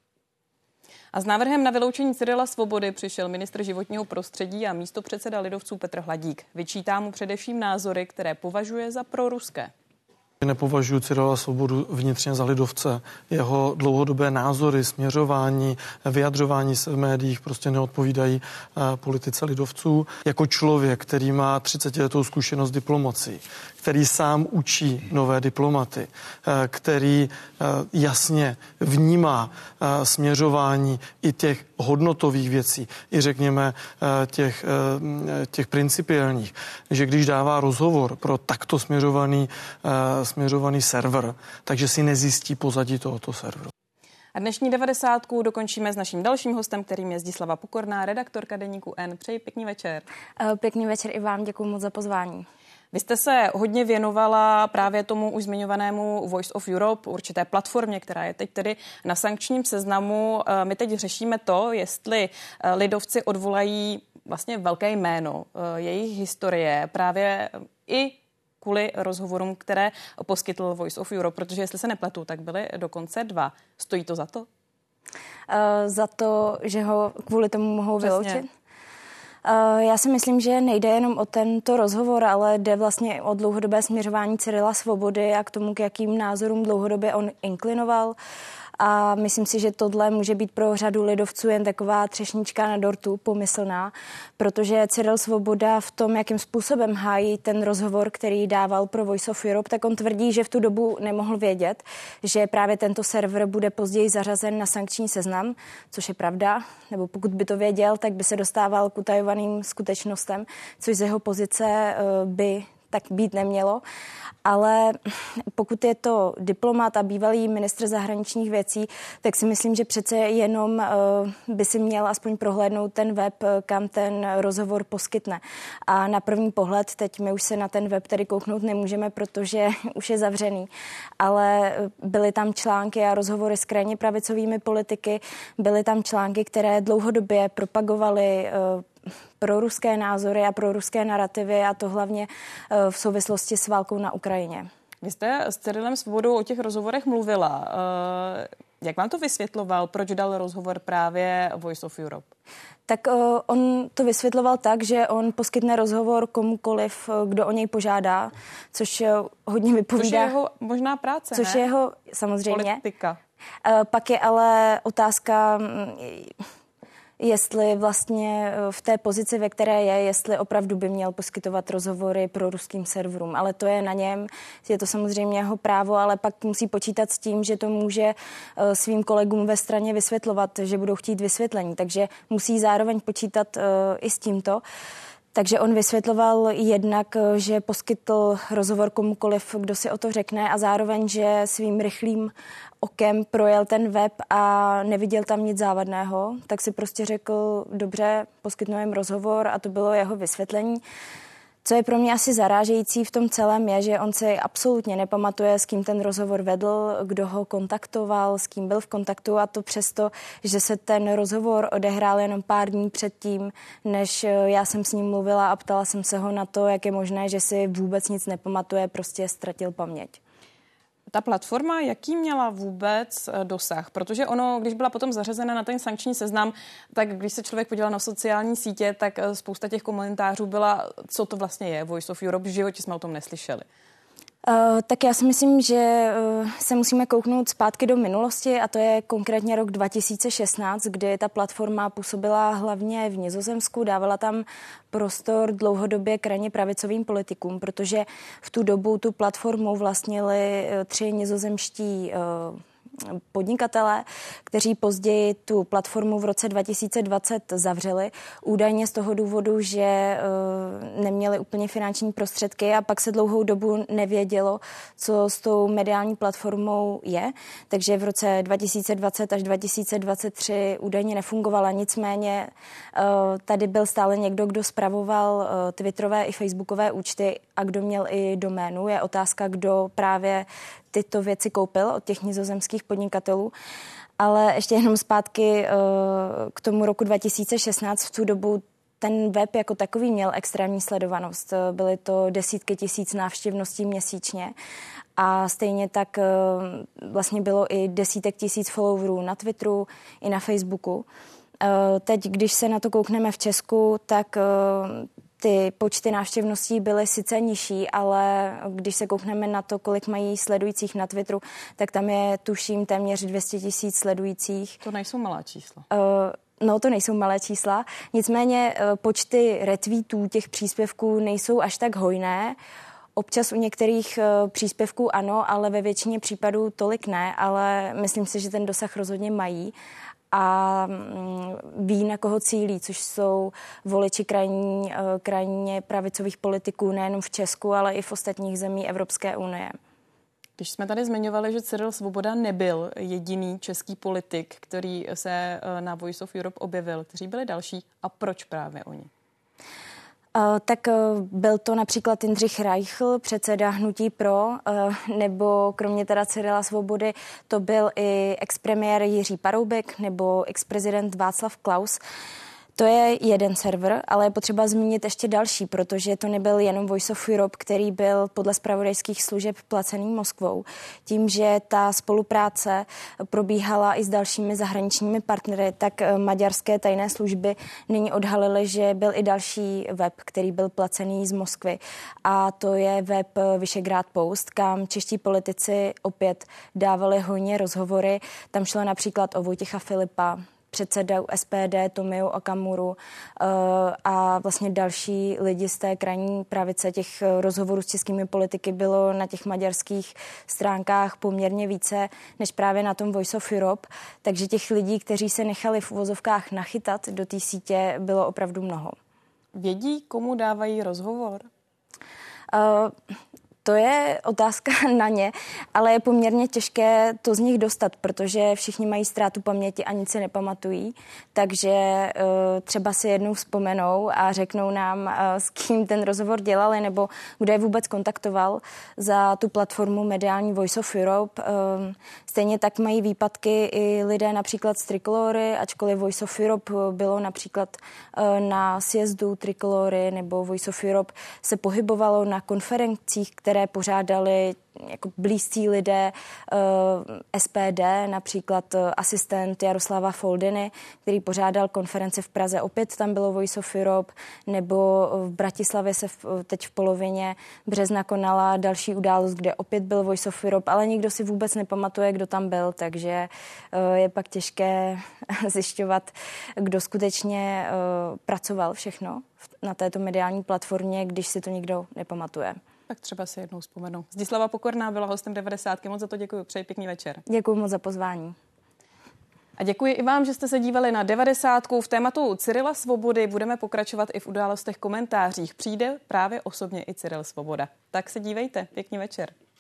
A s návrhem na vyloučení Cyrila Svobody přišel ministr životního prostředí a místopředseda lidovců Petr Hladík. Vyčítá mu především názory, které považuje za proruské.
Nepovažuji Cyrila Svobodu vnitřně za lidovce. Jeho dlouhodobé názory, směřování, vyjadřování se v médiích prostě neodpovídají politice lidovců. Jako člověk, který má 30letou zkušenost diplomací, který sám učí nové diplomaty, který jasně vnímá směřování i těch hodnotových věcí, i řekněme těch principiálních, že když dává rozhovor pro takto směřovaný server, takže si nezjistí pozadí tohoto serveru.
A dnešní 90 dokončíme s naším dalším hostem, kterým je Zdislava Pokorná, redaktorka deníku N. Přeji pěkný večer.
Pěkný večer i vám, děkuji moc za pozvání.
Vy jste se hodně věnovala právě tomu už zmiňovanému Voice of Europe, určité platformě, která je teď tedy na sankčním seznamu. My teď řešíme to, jestli lidovci odvolají vlastně velké jméno jejich historie právě i kvůli rozhovorům, které poskytl Voice of Europe, protože jestli se nepletu, tak byly dokonce 2. Stojí to za to?
Za to, že ho kvůli tomu mohou vyloučit? Já si myslím, že nejde jenom o tento rozhovor, ale jde vlastně o dlouhodobé směřování Cyrila Svobody a k tomu, k jakým názorům dlouhodobě on inklinoval. A myslím si, že tohle může být pro řadu lidovců jen taková třešnička na dortu, pomyslná, protože Cyril Svoboda v tom, jakým způsobem hájí ten rozhovor, který dával pro Voice of Europe, tak on tvrdí, že v tu dobu nemohl vědět, že právě tento server bude později zařazen na sankční seznam, což je pravda, nebo pokud by to věděl, tak by se dostával k utajovaným skutečnostem, což z jeho pozice by tak být nemělo. Ale pokud je to diplomat a bývalý ministr zahraničních věcí, tak si myslím, že přece jenom by si měl aspoň prohlédnout ten web, kam ten rozhovor poskytne. A na první pohled, teď my už se na ten web tedy kouknout nemůžeme, protože už je zavřený, ale byly tam články a rozhovory s krajně pravicovými politiky, byly tam články, které dlouhodobě propagovaly proruské názory a proruské narrativy, a to hlavně v souvislosti s válkou na Ukrajině.
Vy jste s Cyrilem Svobodou o těch rozhovorech mluvila. Jak vám to vysvětloval, proč dal rozhovor právě Voice of Europe?
Tak on to vysvětloval tak, že on poskytne rozhovor komukoliv, kdo o něj požádá, což hodně vypovídá.
Což je jeho možná práce,
což
ne?
je jeho, samozřejmě.
Politika.
Pak je ale otázka, jestli vlastně v té pozici, ve které je, jestli opravdu by měl poskytovat rozhovory pro ruským serverům. Ale to je na něm, je to samozřejmě jeho právo, ale pak musí počítat s tím, že to může svým kolegům ve straně vysvětlovat, že budou chtít vysvětlení. Takže musí zároveň počítat i s tímto. Takže on vysvětloval jednak, že poskytl rozhovor komukoliv, kdo si o to řekne, a zároveň, že svým rychlým okem projel ten web a neviděl tam nic závadného, tak si prostě řekl, dobře, poskytnu jim rozhovor, a to bylo jeho vysvětlení. Co je pro mě asi zarážející v tom celém je, že on si absolutně nepamatuje, s kým ten rozhovor vedl, kdo ho kontaktoval, s kým byl v kontaktu, a to přesto, že se ten rozhovor odehrál jenom pár dní předtím, než já jsem s ním mluvila a ptala jsem se ho na to, jak je možné, že si vůbec nic nepamatuje, prostě ztratil paměť.
Ta platforma, jaký měla vůbec dosah? Protože ono, když byla potom zařazena na ten sankční seznam, tak když se člověk podíval na sociální sítě, tak spousta těch komentářů byla, co to vlastně je Voice of Europe, v životě jsme o tom neslyšeli.
Tak já si myslím, že se musíme kouknout zpátky do minulosti, a to je konkrétně rok 2016, kdy ta platforma působila hlavně v Nizozemsku, dávala tam prostor dlouhodobě krajně pravicovým politikům, protože v tu dobu tu platformu vlastnili 3 nizozemští podnikatelé, kteří později tu platformu v roce 2020 zavřeli, údajně z toho důvodu, že neměli úplně finanční prostředky, a pak se dlouhou dobu nevědělo, co s tou mediální platformou je. Takže v roce 2020 až 2023 údajně nefungovala. Nicméně tady byl stále někdo, kdo spravoval twitterové i facebookové účty a kdo měl i doménu. Je otázka, kdo právě tyto věci koupil od těch nizozemských podnikatelů. Ale ještě jenom zpátky k tomu roku 2016. V tu dobu ten web jako takový měl extrémní sledovanost. Byly to desítky tisíc návštěvností měsíčně. A stejně tak vlastně bylo i desítek tisíc followerů na Twitteru i na Facebooku. Teď, když se na to koukneme v Česku, tak ty počty návštěvností byly sice nižší, ale když se koukneme na to, kolik mají sledujících na Twitteru, tak tam je, tuším, téměř 200 tisíc sledujících.
To nejsou malá čísla.
No, to nejsou malé čísla. Nicméně počty retweetů těch příspěvků nejsou až tak hojné. Občas u některých příspěvků ano, ale ve většině případů tolik ne, ale myslím si, že ten dosah rozhodně mají a ví, na koho cílí, což jsou voliči krajně pravicových politiků nejen v Česku, ale i v ostatních zemích Evropské unie.
Když jsme tady zmiňovali, že Cyril Svoboda nebyl jediný český politik, který se na Voice of Europe objevil, kteří byli další a proč právě oni?
Tak byl to například Jindřich Reichl, předseda Hnutí Pro, nebo kromě teda Cyrila Svobody to byl i expremiér Jiří Paroubek nebo exprezident Václav Klaus. To je jeden server, ale je potřeba zmínit ještě další, protože to nebyl jenom Voice of Europe, který byl podle zpravodajských služeb placený Moskvou. Tím, že ta spolupráce probíhala i s dalšími zahraničními partnery, tak maďarské tajné služby nyní odhalily, že byl i další web, který byl placený z Moskvy. A to je web Vyšegrád Post, kam čeští politici opět dávali hojně rozhovory. Tam šlo například o Vojtěcha Filipa, předsedu SPD Tomio Okamuru a vlastně další lidi z té krajní pravice. Těch rozhovorů s českými politiky bylo na těch maďarských stránkách poměrně více než právě na tom Voice of Europe, takže těch lidí, kteří se nechali v uvozovkách nachytat do té sítě, bylo opravdu mnoho.
Vědí, komu dávají rozhovor?
To je otázka na ně, ale je poměrně těžké to z nich dostat, protože všichni mají ztrátu paměti a nic si nepamatují, takže třeba si jednou vzpomenou a řeknou nám, s kým ten rozhovor dělali nebo kdo je vůbec kontaktoval za tu platformu mediální Voice of Europe. Stejně tak mají výpadky i lidé například z Trikolory, ačkoliv Voice of Europe bylo například na sjezdu Trikolory nebo Voice of Europe se pohybovalo na konferencích, které pořádali jako blízcí lidé SPD, například asistent Jaroslava Foldiny, který pořádal konferenci v Praze. Opět tam bylo Voice of Europe, nebo v Bratislavě se teď v polovině března konala další událost, kde opět byl Voice of Europe, ale nikdo si vůbec nepamatuje, kdo tam byl, takže je pak těžké zjišťovat, kdo skutečně pracoval všechno na této mediální platformě, když si to nikdo nepamatuje.
Tak třeba si jednou vzpomenu. Zdislava Pokorná byla hostem 90. Moc za to děkuji. Přeji pěkný večer.
Děkuji moc za pozvání.
A děkuji i vám, že jste se dívali na 90. V tématu Cyrila Svobody budeme pokračovat i v Událostech komentářích. Přijde právě osobně i Cyril Svoboda. Tak se dívejte. Pěkný večer.